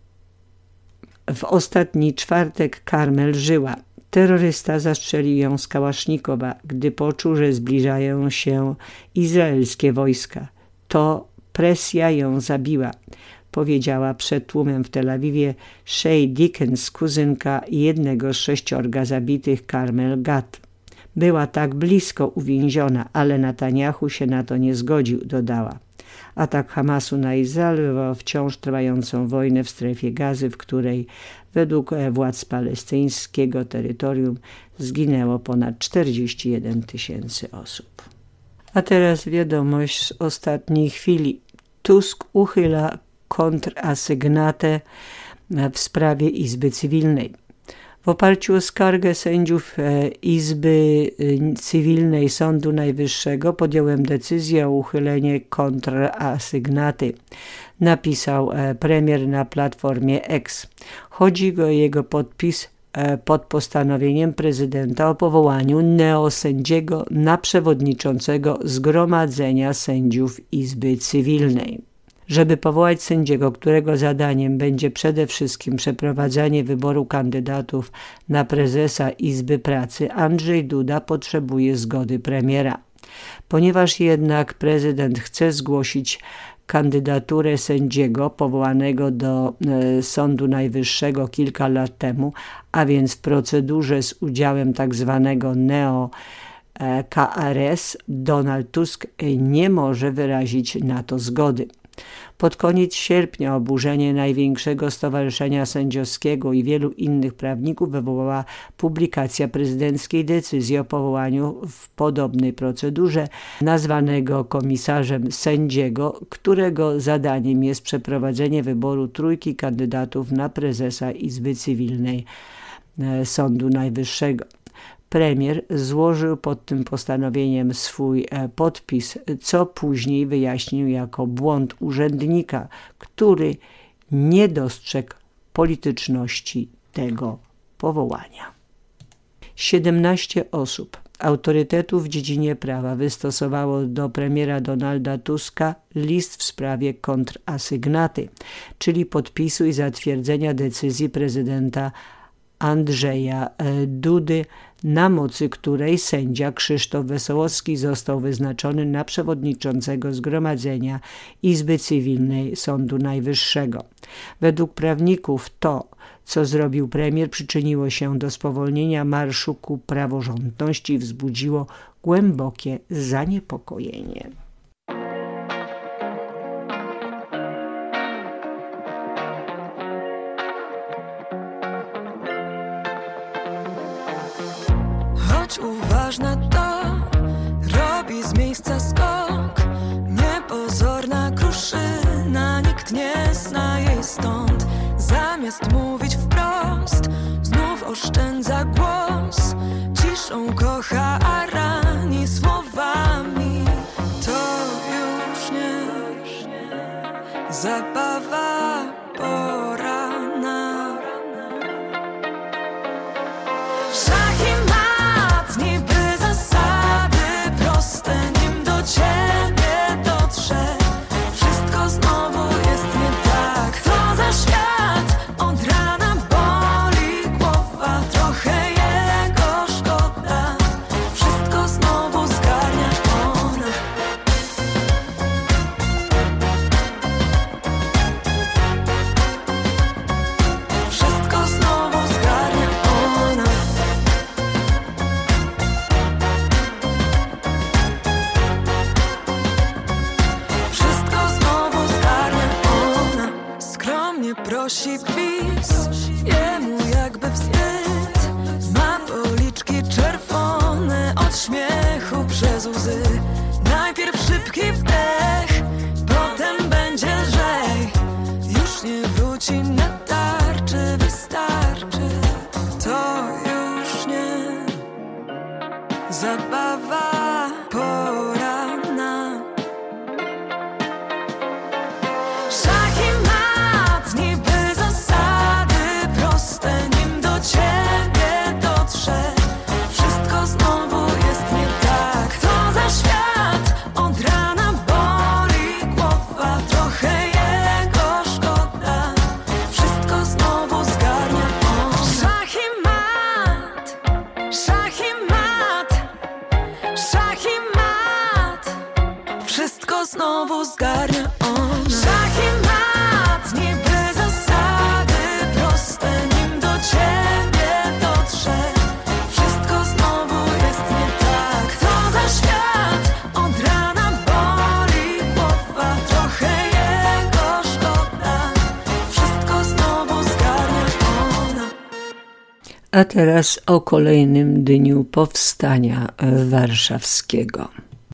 W ostatni czwartek Karmel żyła. Terrorysta zastrzelił ją z kałasznikowa, gdy poczuł, że zbliżają się izraelskie wojska. To presja ją zabiła, powiedziała przed tłumem w Tel Awiwie Shay Dickens, kuzynka jednego z 6 zabitych Carmel Gad. Była tak blisko uwięziona, ale Netanyahu się na to nie zgodził, dodała. Atak Hamasu na Izrael wywołał wciąż trwającą wojnę w strefie Gazy, w której według władz palestyńskiego terytorium zginęło ponad 41 000 osób. A teraz wiadomość z ostatniej chwili. Tusk uchyla kontrasygnatę w sprawie Izby Cywilnej. W oparciu o skargę sędziów Izby Cywilnej Sądu Najwyższego podjąłem decyzję o uchylenie kontrasygnaty, napisał premier na platformie X. Chodzi o jego podpis pod postanowieniem prezydenta o powołaniu neosędziego na przewodniczącego Zgromadzenia Sędziów Izby Cywilnej. Żeby powołać sędziego, którego zadaniem będzie przede wszystkim przeprowadzanie wyboru kandydatów na prezesa Izby Pracy, Andrzej Duda potrzebuje zgody premiera. Ponieważ jednak prezydent chce zgłosić kandydaturę sędziego powołanego do Sądu Najwyższego kilka lat temu, a więc w procedurze z udziałem tzw. neo-KRS, Donald Tusk nie może wyrazić na to zgody. Pod koniec sierpnia oburzenie największego stowarzyszenia sędziowskiego i wielu innych prawników wywołała publikacja prezydenckiej decyzji o powołaniu w podobnej procedurze nazwanego komisarzem sędziego, którego zadaniem jest przeprowadzenie wyboru 3 kandydatów na prezesa Izby Cywilnej Sądu Najwyższego. Premier złożył pod tym postanowieniem swój podpis, co później wyjaśnił jako błąd urzędnika, który nie dostrzegł polityczności tego powołania. 17 osób autorytetów w dziedzinie prawa wystosowało do premiera Donalda Tuska list w sprawie kontrasygnaty, czyli podpisu i zatwierdzenia decyzji prezydenta Andrzeja Dudy na mocy której sędzia Krzysztof Wesołowski został wyznaczony na przewodniczącego Zgromadzenia Izby Cywilnej Sądu Najwyższego. Według prawników to, co zrobił premier, przyczyniło się do spowolnienia marszu ku praworządności i wzbudziło głębokie zaniepokojenie. Choć uważna to robi z miejsca skok, niepozorna kruszyna, nikt nie zna jej stąd. Zamiast mówić wprost, znów oszczędza głos, ciszą kocha, a rani słowami. To już nie zabawa poranna. Szach i mat, niby zasady proste, nim do ciebie dotrze, wszystko znowu jest nie tak. Co za świat, od rana boli głowa, trochę jego szkoda, wszystko znowu zgarnia ona. Wszystko znowu zgarnia ona. Wszystko znowu zgarnia ona. Skromnie prosi bis, jemu jakby wstyd. Ma policzki czerwone od śmiechu przez łzy. Najpierw szybki wdech, potem będzie lżej. Już nie wróci na tarczy, wystarczy. To już nie zabawa poranna. Szach i mat, niby zasady proste, nim do ciebie dotrze, wszystko znowu jest nie tak. Co za świat, od rana boli głowa, trochę jego szkoda, wszystko znowu zgarnia on. Szach i mat, szach i mat, szach i mat, wszystko znowu zgarnia on. Szach i mat, niby zasady proste, nim do ciebie dotrze, wszystko znowu jest nie tak. Co za świat, od rana boli głowa, trochę jego szkoda, wszystko znowu zgarnia ona. A teraz o kolejnym dniu powstania warszawskiego.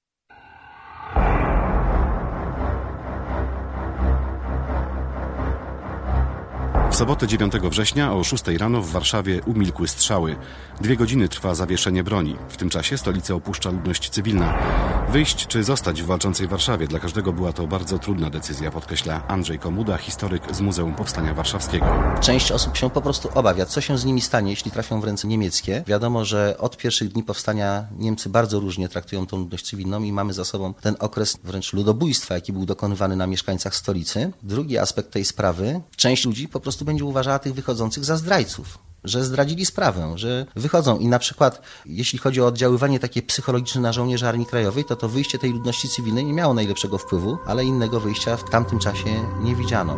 W sobotę 9 września o 6 rano w Warszawie umilkły strzały. 2 godziny trwa zawieszenie broni. W tym czasie stolicę opuszcza ludność cywilna. Wyjść czy zostać w walczącej Warszawie, dla każdego była to bardzo trudna decyzja, podkreśla Andrzej Komuda, historyk z Muzeum Powstania Warszawskiego. Część osób się po prostu obawia, co się z nimi stanie, jeśli trafią w ręce niemieckie. Wiadomo, że od pierwszych dni powstania Niemcy bardzo różnie traktują tą ludność cywilną i mamy za sobą ten okres wręcz ludobójstwa, jaki był dokonywany na mieszkańcach stolicy. Drugi aspekt tej sprawy, część ludzi po prostu będzie uważała tych wychodzących za zdrajców, że zdradzili sprawę, że wychodzą i na przykład jeśli chodzi o oddziaływanie takie psychologiczne na żołnierzy Armii Krajowej, to wyjście tej ludności cywilnej nie miało najlepszego wpływu, ale innego wyjścia w tamtym czasie nie widziano.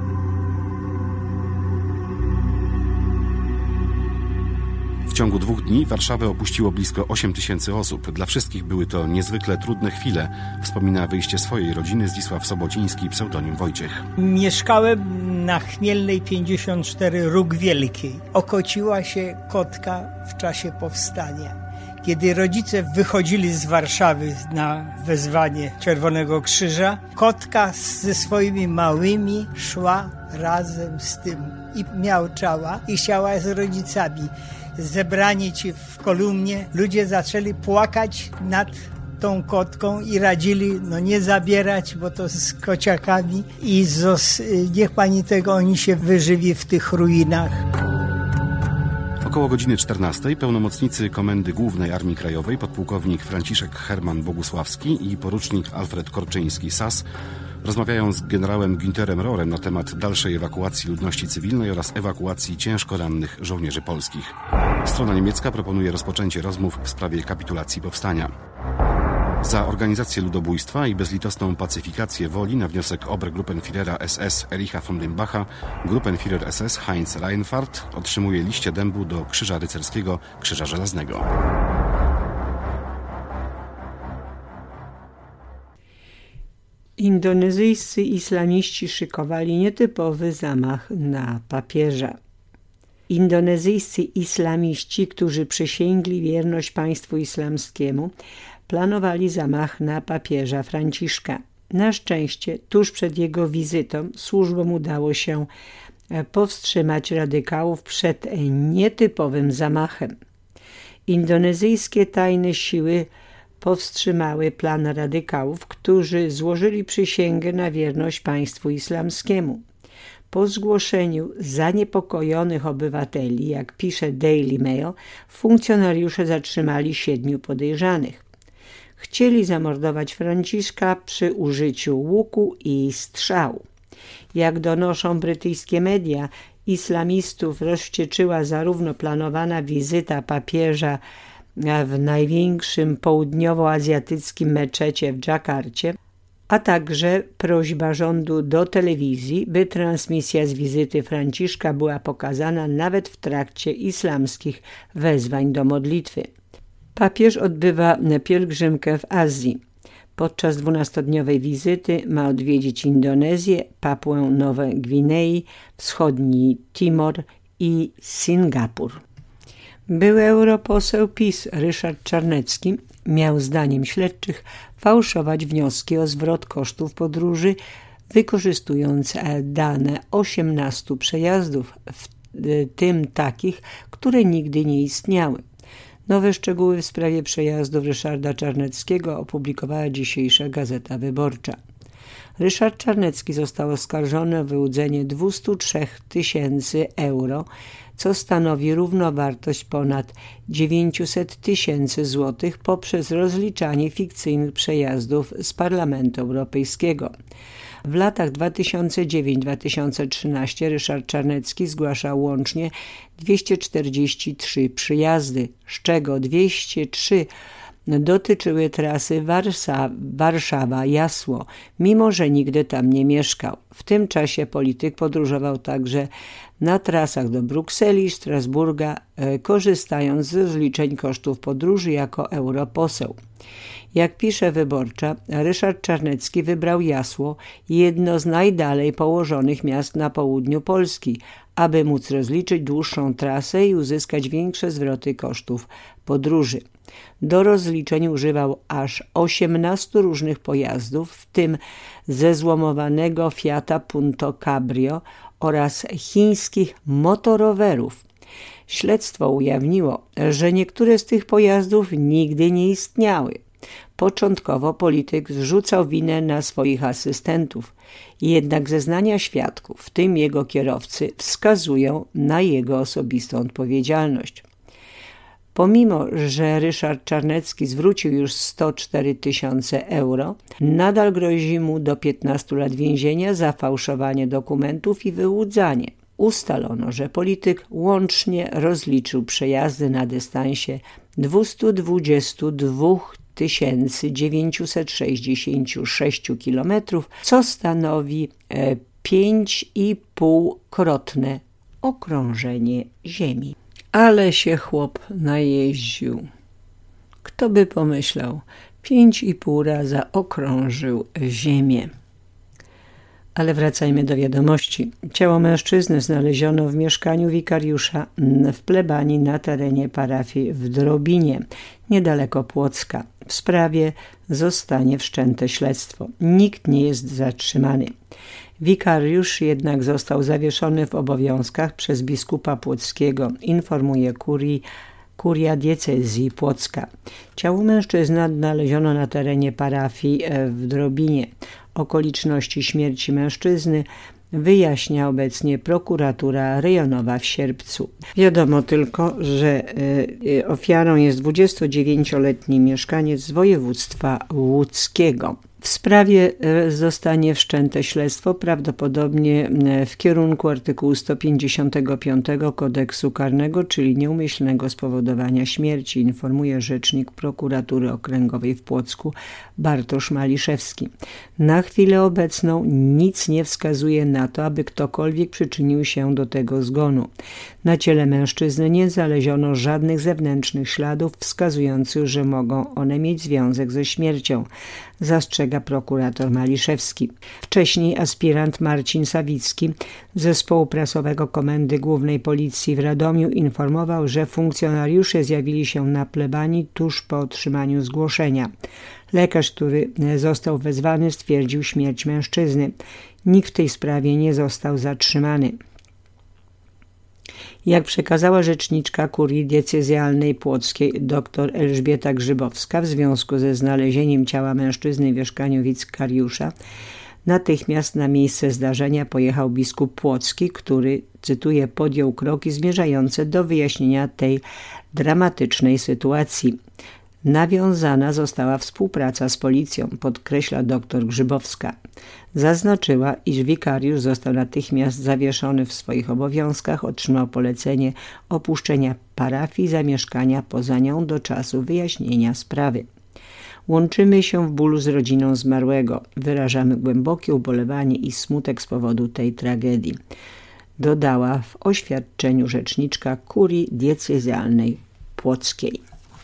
W ciągu 2 dni Warszawę opuściło blisko 8 000 osób. Dla wszystkich były to niezwykle trudne chwile, wspomina wyjście swojej rodziny Zdzisław Sobociński, pseudonim Wojciech. Mieszkałem na Chmielnej 54, Róg Wielkiej. Okociła się kotka w czasie powstania. Kiedy rodzice wychodzili z Warszawy na wezwanie Czerwonego Krzyża, kotka ze swoimi małymi szła razem z tym i miauczała i chciała z rodzicami. Zebrani ci w kolumnie, ludzie zaczęli płakać nad tą kotką i radzili nie zabierać, bo to z kociakami i niech pani tego, oni się wyżywi w tych ruinach. Około godziny 14 pełnomocnicy Komendy Głównej Armii Krajowej, podpułkownik Franciszek Herman Bogusławski i porucznik Alfred Korczyński-Sas Rozmawiają z generałem Günterem Rohrem na temat dalszej ewakuacji ludności cywilnej oraz ewakuacji ciężko rannych żołnierzy polskich. Strona niemiecka proponuje rozpoczęcie rozmów w sprawie kapitulacji powstania. Za organizację ludobójstwa i bezlitosną pacyfikację woli na wniosek Obergruppenführera SS Ericha von Limbacha Gruppenführer SS Heinz Reinhardt otrzymuje liście dębu do Krzyża Rycerskiego, Krzyża Żelaznego. Indonezyjscy islamiści szykowali nietypowy zamach na papieża. Indonezyjscy islamiści, którzy przysięgli wierność państwu islamskiemu, planowali zamach na papieża Franciszka. Na szczęście, tuż przed jego wizytą, służbom udało się powstrzymać radykałów przed nietypowym zamachem. Indonezyjskie tajne siły powstrzymały plan radykałów, którzy złożyli przysięgę na wierność państwu islamskiemu. Po zgłoszeniu zaniepokojonych obywateli, jak pisze Daily Mail, funkcjonariusze zatrzymali 7 podejrzanych. Chcieli zamordować Franciszka przy użyciu łuku i strzału. Jak donoszą brytyjskie media, islamistów rozwścieczyła zarówno planowana wizyta papieża w największym południowoazjatyckim meczecie w Dżakarcie, a także prośba rządu do telewizji, by transmisja z wizyty Franciszka była pokazana nawet w trakcie islamskich wezwań do modlitwy. Papież odbywa pielgrzymkę w Azji. Podczas 12-dniowej wizyty ma odwiedzić Indonezję, Papuę Nowej Gwinei, wschodni Timor i Singapur. Były europoseł PiS Ryszard Czarnecki miał zdaniem śledczych fałszować wnioski o zwrot kosztów podróży, wykorzystując dane 18 przejazdów, w tym takich, które nigdy nie istniały. Nowe szczegóły w sprawie przejazdów Ryszarda Czarneckiego opublikowała dzisiejsza Gazeta Wyborcza. Ryszard Czarnecki został oskarżony o wyłudzenie 203 000 euro, co stanowi równowartość ponad 900 000 złotych poprzez rozliczanie fikcyjnych przejazdów z Parlamentu Europejskiego. W latach 2009-2013 Ryszard Czarnecki zgłaszał łącznie 243 przyjazdy, z czego 203 dotyczyły trasy Warszawa-Jasło, mimo że nigdy tam nie mieszkał. W tym czasie polityk podróżował także na trasach do Brukseli i Strasburga, korzystając z rozliczeń kosztów podróży jako europoseł. Jak pisze Wyborcza, Ryszard Czarnecki wybrał Jasło, jedno z najdalej położonych miast na południu Polski, aby móc rozliczyć dłuższą trasę i uzyskać większe zwroty kosztów podróży. Do rozliczeń używał aż 18 różnych pojazdów, w tym zezłomowanego Fiata Punto Cabrio oraz chińskich motorowerów. Śledztwo ujawniło, że niektóre z tych pojazdów nigdy nie istniały. Początkowo polityk zrzucał winę na swoich asystentów, jednak zeznania świadków, w tym jego kierowcy, wskazują na jego osobistą odpowiedzialność. Pomimo że Ryszard Czarnecki zwrócił już 104 000 euro, nadal grozi mu do 15 lat więzienia za fałszowanie dokumentów i wyłudzanie. Ustalono, że polityk łącznie rozliczył przejazdy na dystansie 222 966 km, co stanowi 5,5-krotne okrążenie Ziemi. Ale się chłop najeździł. Kto by pomyślał, 5,5 raza okrążył Ziemię. Ale wracajmy do wiadomości. Ciało mężczyzny znaleziono w mieszkaniu wikariusza w plebanii na terenie parafii w Drobinie, niedaleko Płocka. W sprawie zostanie wszczęte śledztwo. Nikt nie jest zatrzymany. Wikariusz jednak został zawieszony w obowiązkach przez biskupa płockiego, informuje kuria diecezji Płocka. Ciało mężczyzny odnaleziono na terenie parafii w Drobinie. Okoliczności śmierci mężczyzny wyjaśnia obecnie prokuratura rejonowa w Sierpcu. Wiadomo tylko, że ofiarą jest 29-letni mieszkaniec z województwa łódzkiego. W sprawie zostanie wszczęte śledztwo, prawdopodobnie w kierunku artykułu 155 Kodeksu Karnego, czyli nieumyślnego spowodowania śmierci, informuje rzecznik Prokuratury Okręgowej w Płocku Bartosz Maliszewski. Na chwilę obecną nic nie wskazuje na to, aby ktokolwiek przyczynił się do tego zgonu. Na ciele mężczyzny nie znaleziono żadnych zewnętrznych śladów wskazujących, że mogą one mieć związek ze śmiercią, zastrzega prokurator Maliszewski. Wcześniej aspirant Marcin Sawicki z Zespołu Prasowego Komendy Głównej Policji w Radomiu informował, że funkcjonariusze zjawili się na plebanii tuż po otrzymaniu zgłoszenia. Lekarz, który został wezwany, stwierdził śmierć mężczyzny. Nikt w tej sprawie nie został zatrzymany. Jak przekazała rzeczniczka Kurii Diecezjalnej Płockiej dr Elżbieta Grzybowska, w związku ze znalezieniem ciała mężczyzny w mieszkaniu wicekariusza, natychmiast na miejsce zdarzenia pojechał biskup Płocki, który, cytuję, podjął kroki zmierzające do wyjaśnienia tej dramatycznej sytuacji. Nawiązana została współpraca z policją, podkreśla dr Grzybowska. Zaznaczyła, iż wikariusz został natychmiast zawieszony w swoich obowiązkach, otrzymał polecenie opuszczenia parafii, zamieszkania poza nią do czasu wyjaśnienia sprawy. Łączymy się w bólu z rodziną zmarłego. Wyrażamy głębokie ubolewanie i smutek z powodu tej tragedii, dodała w oświadczeniu rzeczniczka Kurii Diecezjalnej Płockiej.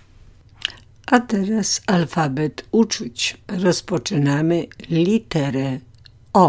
A teraz alfabet uczuć. Rozpoczynamy literę O.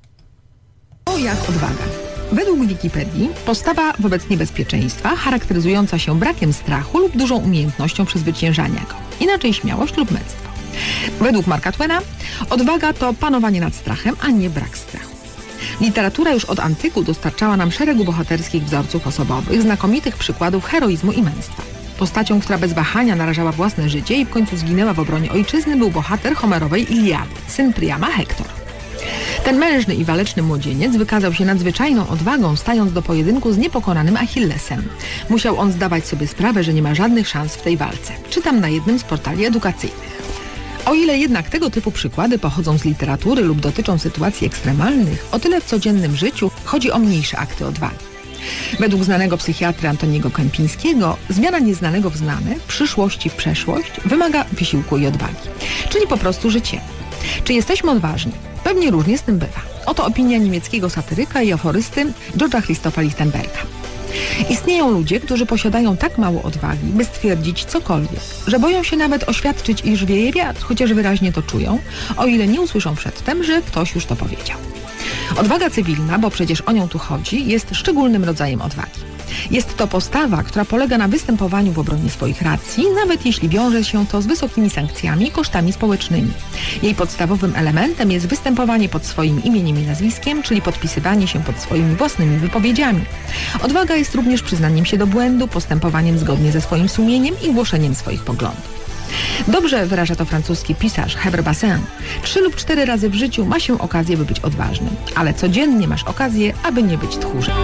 O jak odwaga. Według Wikipedii postawa wobec niebezpieczeństwa charakteryzująca się brakiem strachu lub dużą umiejętnością przezwyciężania go. Inaczej śmiałość lub męstwo. Według Marka Twena odwaga to panowanie nad strachem, a nie brak strachu. Literatura już od antyku dostarczała nam szeregu bohaterskich wzorców osobowych, znakomitych przykładów heroizmu i męstwa. Postacią, która bez wahania narażała własne życie i w końcu zginęła w obronie ojczyzny, był bohater Homerowej Iliady, syn Priama Hektor. Ten mężny i waleczny młodzieniec wykazał się nadzwyczajną odwagą, stając do pojedynku z niepokonanym Achillesem. Musiał on zdawać sobie sprawę, że nie ma żadnych szans w tej walce. Czytam na jednym z portali edukacyjnych. O ile jednak tego typu przykłady pochodzą z literatury lub dotyczą sytuacji ekstremalnych, o tyle w codziennym życiu chodzi o mniejsze akty odwagi. Według znanego psychiatry Antoniego Kępińskiego zmiana nieznanego w znane, przyszłości w przeszłość wymaga wysiłku i odwagi, czyli po prostu życie. Czy jesteśmy odważni? Pewnie różnie z tym bywa. Oto opinia niemieckiego satyryka i aforysty George'a Christopha Lichtenberga. Istnieją ludzie, którzy posiadają tak mało odwagi, by stwierdzić cokolwiek, że boją się nawet oświadczyć, iż wieje wiatr, chociaż wyraźnie to czują, o ile nie usłyszą przedtem, że ktoś już to powiedział. Odwaga cywilna, bo przecież o nią tu chodzi, jest szczególnym rodzajem odwagi. Jest to postawa, która polega na występowaniu w obronie swoich racji, nawet jeśli wiąże się to z wysokimi sankcjami i kosztami społecznymi. Jej podstawowym elementem jest występowanie pod swoim imieniem i nazwiskiem, czyli podpisywanie się pod swoimi własnymi wypowiedziami. Odwaga jest również przyznaniem się do błędu, postępowaniem zgodnie ze swoim sumieniem i głoszeniem swoich poglądów. Dobrze wyraża to francuski pisarz Heber Bassin. 3 lub 4 razy w życiu ma się okazję, by być odważnym, ale codziennie masz okazję, aby nie być tchórzem.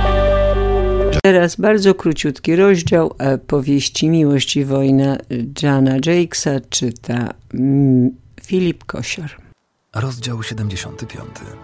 Teraz bardzo króciutki rozdział powieści Miłość i wojna Jana Jakesa czyta Filip Kosior. Rozdział 75.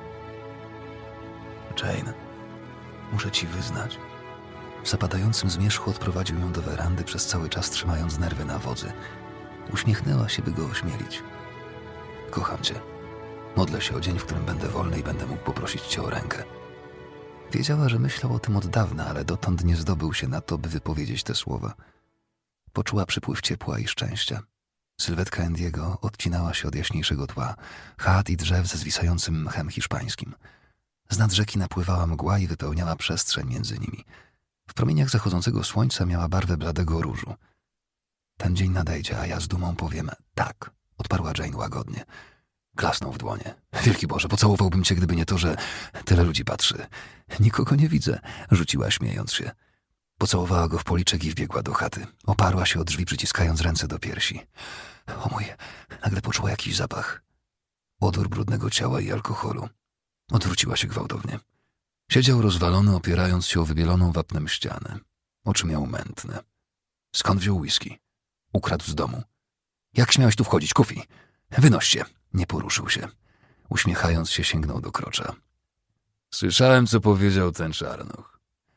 Jane, muszę ci wyznać. W zapadającym zmierzchu odprowadził ją do werandy, przez cały czas trzymając nerwy na wodzy. Uśmiechnęła się, by go ośmielić. Kocham cię. Modlę się o dzień, w którym będę wolny i będę mógł poprosić cię o rękę. Wiedziała, że myślał o tym od dawna, ale dotąd nie zdobył się na to, by wypowiedzieć te słowa. Poczuła przypływ ciepła i szczęścia. Sylwetka Andiego odcinała się od jaśniejszego tła, chat i drzew ze zwisającym mchem hiszpańskim. Z nad rzeki napływała mgła i wypełniała przestrzeń między nimi. W promieniach zachodzącego słońca miała barwę bladego różu. Ten dzień nadejdzie, a ja z dumą powiem tak, odparła Jane łagodnie. Klasnął w dłonie. Wielki Boże, pocałowałbym cię, gdyby nie to, że tyle ludzi patrzy. Nikogo nie widzę, rzuciła śmiejąc się. Pocałowała go w policzek i wbiegła do chaty. Oparła się o drzwi, przyciskając ręce do piersi. O mój, nagle poczuła jakiś zapach. Odór brudnego ciała i alkoholu. Odwróciła się gwałtownie. Siedział rozwalony, opierając się o wybieloną wapnem ścianę. Oczy miał mętne. Skąd wziął whisky? Ukradł z domu. Jak śmiałeś tu wchodzić, Kufi? Wynoś się. Nie poruszył się. Uśmiechając się, sięgnął do krocza. Słyszałem, co powiedział ten czarnuch.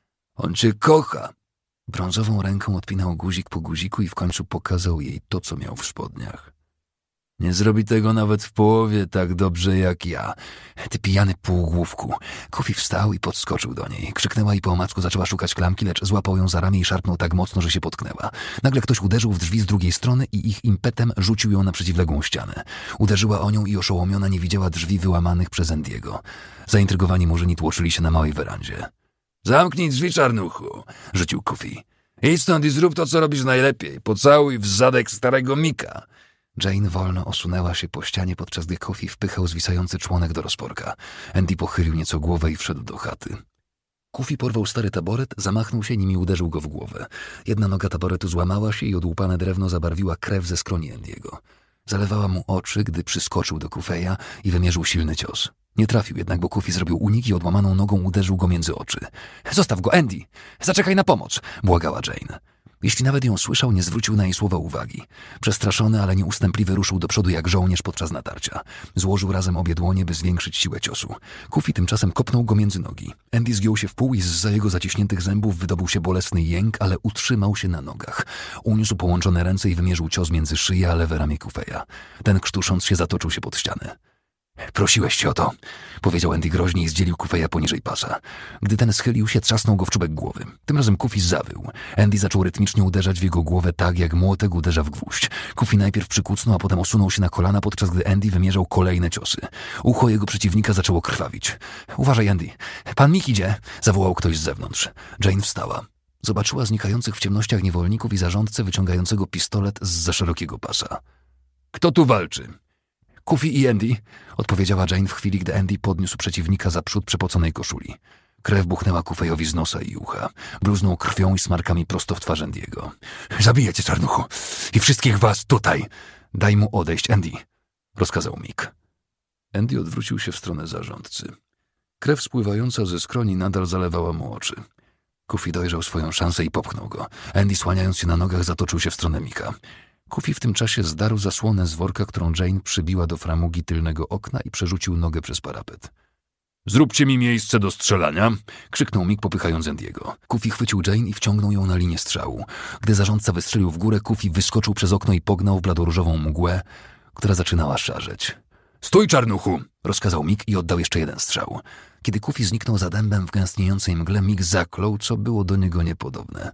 On cię kocha. Brązową ręką odpinał guzik po guziku i w końcu pokazał jej to, co miał w spodniach. Nie zrobi tego nawet w połowie tak dobrze jak ja. Ty pijany półgłówku. Kofi wstał i podskoczył do niej. Krzyknęła i po omacku zaczęła szukać klamki, lecz złapał ją za ramię i szarpnął tak mocno, że się potknęła. Nagle ktoś uderzył w drzwi z drugiej strony i ich impetem rzucił ją na przeciwległą ścianę. Uderzyła o nią i oszołomiona nie widziała drzwi wyłamanych przez Andy'ego. Zaintrygowani murzyni tłoczyli się na małej werandzie. Zamknij drzwi, czarnuchu, rzucił Kofi. Idź stąd i zrób to, co robisz najlepiej. Pocałuj w zadek starego Mika. Jane wolno osunęła się po ścianie, podczas gdy Kofi wpychał zwisający członek do rozporka. Andy pochylił nieco głowę i wszedł do chaty. Kofi porwał stary taboret, zamachnął się nim i uderzył go w głowę. Jedna noga taboretu złamała się i odłupane drewno zabarwiła krew ze skroni Andy'ego. Zalewała mu oczy, gdy przyskoczył do Kofeja i wymierzył silny cios. Nie trafił jednak, bo Kofi zrobił unik i odłamaną nogą uderzył go między oczy. Zostaw go, Andy! Zaczekaj na pomoc! Błagała Jane. Jeśli nawet ją słyszał, nie zwrócił na jej słowa uwagi. Przestraszony, ale nieustępliwy ruszył do przodu jak żołnierz podczas natarcia. Złożył razem obie dłonie, by zwiększyć siłę ciosu. Kofi tymczasem kopnął go między nogi. Andy zgiął się w pół i zza jego zaciśniętych zębów wydobył się bolesny jęk, ale utrzymał się na nogach. Uniósł połączone ręce i wymierzył cios między szyję a lewe ramię Kofeja. Ten, krztusząc się, zatoczył się pod ścianę. Prosiłeś cię o to, powiedział Andy groźnie i zdzielił Kofeja poniżej pasa. Gdy ten schylił się, trzasnął go w czubek głowy. Tym razem Kofi zawył. Andy zaczął rytmicznie uderzać w jego głowę tak, jak młotek uderza w gwóźdź. Kofi najpierw przykucnął, a potem osunął się na kolana, podczas gdy Andy wymierzał kolejne ciosy. Ucho jego przeciwnika zaczęło krwawić. Uważaj, Andy, pan Mick idzie, zawołał ktoś z zewnątrz. Jane wstała. Zobaczyła znikających w ciemnościach niewolników i zarządcę wyciągającego pistolet zza szerokiego pasa. Kto tu walczy? Kofi i Andy, odpowiedziała Jane w chwili, gdy Andy podniósł przeciwnika za przód przepoconej koszuli. Krew buchnęła Kofejowi z nosa i ucha. Bluznął krwią i smarkami prosto w twarz Andy'ego. Zabiję cię, czarnuchu! I wszystkich was tutaj! Daj mu odejść, Andy! Rozkazał Mick. Andy odwrócił się w stronę zarządcy. Krew spływająca ze skroni nadal zalewała mu oczy. Kofi dojrzał swoją szansę i popchnął go. Andy, słaniając się na nogach, zatoczył się w stronę Micka. Kofi w tym czasie zdarł zasłonę z worka, którą Jane przybiła do framugi tylnego okna i przerzucił nogę przez parapet. Zróbcie mi miejsce do strzelania! Krzyknął Mick, popychając Andy'ego. Kofi chwycił Jane i wciągnął ją na linię strzału. Gdy zarządca wystrzelił w górę, Kofi wyskoczył przez okno i pognał w bladoróżową mgłę, która zaczynała szarzeć. Stój, czarnuchu! Rozkazał Mick i oddał jeszcze jeden strzał. Kiedy Kofi zniknął za dębem w gęstniejącej mgle, Mick zaklął, co było do niego niepodobne.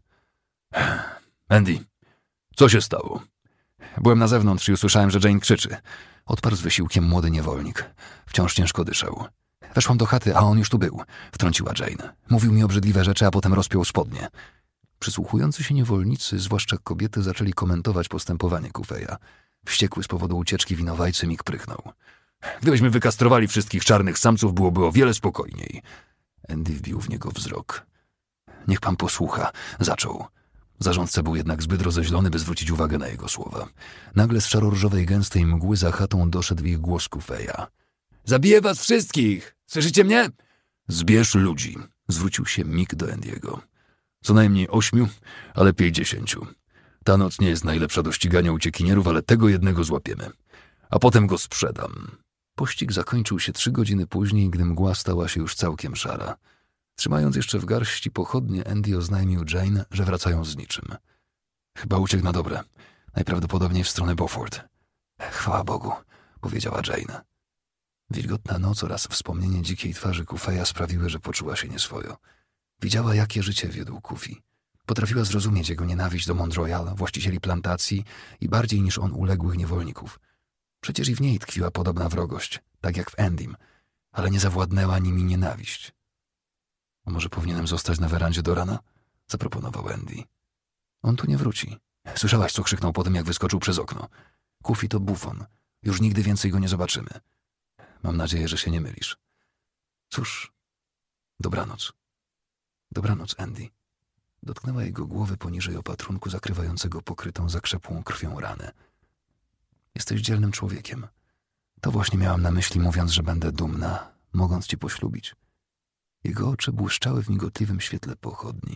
Andy, co się stało? Byłem na zewnątrz i usłyszałem, że Jane krzyczy. Odparł z wysiłkiem młody niewolnik. Wciąż ciężko dyszał. Weszłam do chaty, a on już tu był, wtrąciła Jane. Mówił mi obrzydliwe rzeczy, a potem rozpiął spodnie. Przysłuchujący się niewolnicy, zwłaszcza kobiety, zaczęli komentować postępowanie Kofeja. Wściekły z powodu ucieczki winowajcy Mick prychnął. Gdybyśmy wykastrowali wszystkich czarnych samców, byłoby o wiele spokojniej. Andy wbił w niego wzrok. Niech pan posłucha, zaczął. Zarządca był jednak zbyt rozeźlony, by zwrócić uwagę na jego słowa. Nagle z szaro-różowej gęstej mgły za chatą doszedł ich głos Kofeja. Zabiję was wszystkich! Słyszycie mnie? Zbierz ludzi, zwrócił się Mick do Andy'ego. Co najmniej 8, a lepiej 10. Ta noc nie jest najlepsza do ścigania uciekinierów, ale tego jednego złapiemy. A potem go sprzedam. Pościg zakończył się 3 godziny później, gdy mgła stała się już całkiem szara. Trzymając jeszcze w garści pochodnie, Andy oznajmił Jane, że wracają z niczym. Chyba uciekł na dobre. Najprawdopodobniej w stronę Beaufort. Chwała Bogu, powiedziała Jane. Wilgotna noc oraz wspomnienie dzikiej twarzy Kofeja sprawiły, że poczuła się nieswojo. Widziała, jakie życie wiódł Kofi. Potrafiła zrozumieć jego nienawiść do Mont Royal, właścicieli plantacji i bardziej niż on uległych niewolników. Przecież i w niej tkwiła podobna wrogość, tak jak w Andym, ale nie zawładnęła nimi nienawiść. A może powinienem zostać na werandzie do rana? Zaproponował Andy. On tu nie wróci. Słyszałaś, co krzyknął po tym, jak wyskoczył przez okno. Kofi to bufon. Już nigdy więcej go nie zobaczymy. Mam nadzieję, że się nie mylisz. Cóż, dobranoc. Dobranoc, Andy. Dotknęła jego głowy poniżej opatrunku zakrywającego pokrytą zakrzepłą krwią ranę. Jesteś dzielnym człowiekiem. To właśnie miałam na myśli, mówiąc, że będę dumna, mogąc cię poślubić. Jego oczy błyszczały w migotliwym świetle pochodni.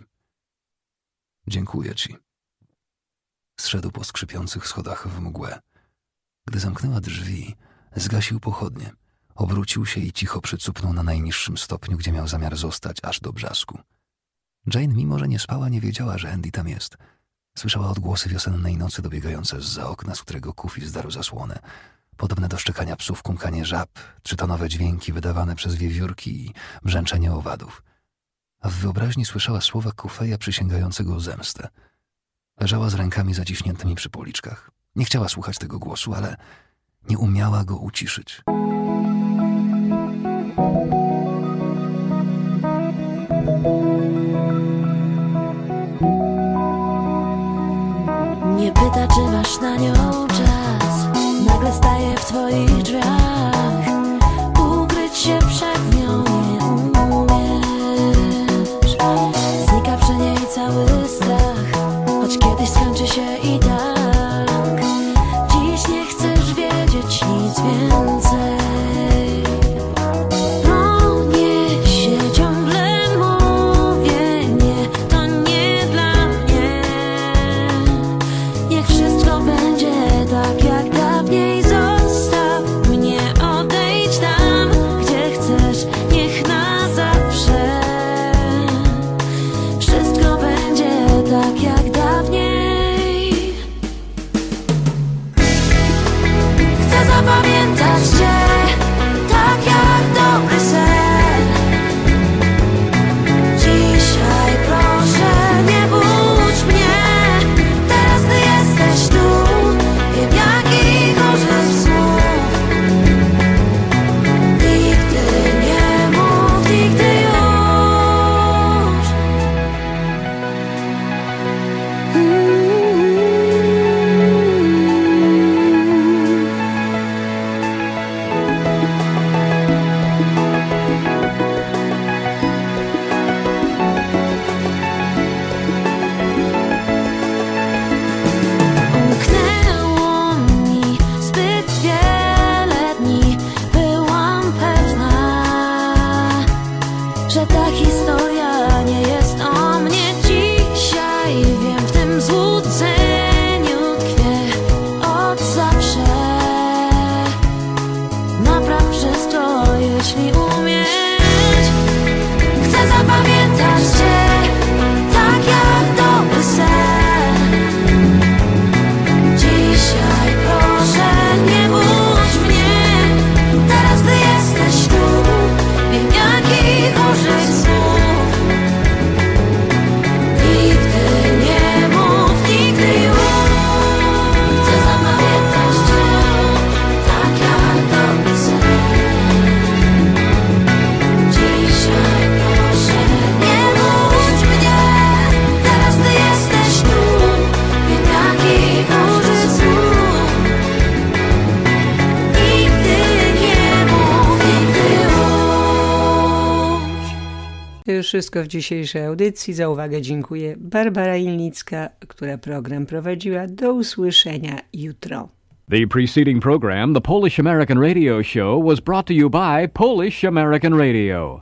Dziękuję ci. Zszedł po skrzypiących schodach w mgłę. Gdy zamknęła drzwi, Zgasił pochodnie, obrócił się i cicho przycupnął na najniższym stopniu, gdzie miał zamiar zostać aż do brzasku. Jane, mimo że nie spała, nie wiedziała, że Andy tam jest. Słyszała odgłosy wiosennej nocy dobiegające zza okna, z którego kufil zdarł zasłonę, podobne do szczekania psów, kumkanie żab, trzytonowe dźwięki wydawane przez wiewiórki i brzęczenie owadów. A w wyobraźni słyszała słowa Kufeja przysięgającego zemstę. Leżała z rękami zaciśniętymi przy policzkach. Nie chciała słuchać tego głosu, ale nie umiała go uciszyć. Nie pyta, czy masz na nią czas. Nagle staje w twoich drzwiach. Ukryć się przed nią nie umiesz. Znika przy niej cały strach, choć kiedyś skończy się i tak. Dziś nie chcesz wiedzieć nic więcej. No niech się ciągle mówię, nie, to nie dla mnie. Niech wszystko będzie tak jak dawniej. Zostaw mnie, odejdź tam, gdzie chcesz, niech na zawsze. Wszystko będzie tak jak dawniej. Chcę zapamiętać cię, tak jak dobry sen. Dzisiaj proszę nie budź mnie. Teraz ty jesteś tu, wiem jaki gorzej słów. Nigdy nie mów, nigdy już. Umknęło mi zbyt wiele dni. Byłam pewna, że ta historia nie jest o mnie. Dzisiaj wiem, w tym złudzeniu tkwię od zawsze. Napraw wszystko, jeśli umieć. Chcę zapamiętać cię, tak jak dobry sen. Dzisiaj proszę nie budź mnie. Teraz ty jesteś tu, wiem jaki gorzej słów. Nigdy nie mów, nigdy już. Chcę zapamiętać cię, tak jak dobry sen. Dzisiaj proszę nie budź mnie. Teraz ty jesteś tu, wiem jaki gorzej słów. Nigdy nie mów, nigdy już. To już wszystko w dzisiejszej audycji. Za uwagę dziękuję Barbara Ilnicka, która program prowadziła. Do usłyszenia jutro. The preceding program, the Polish American Radio Show, was brought to you by Polish American Radio.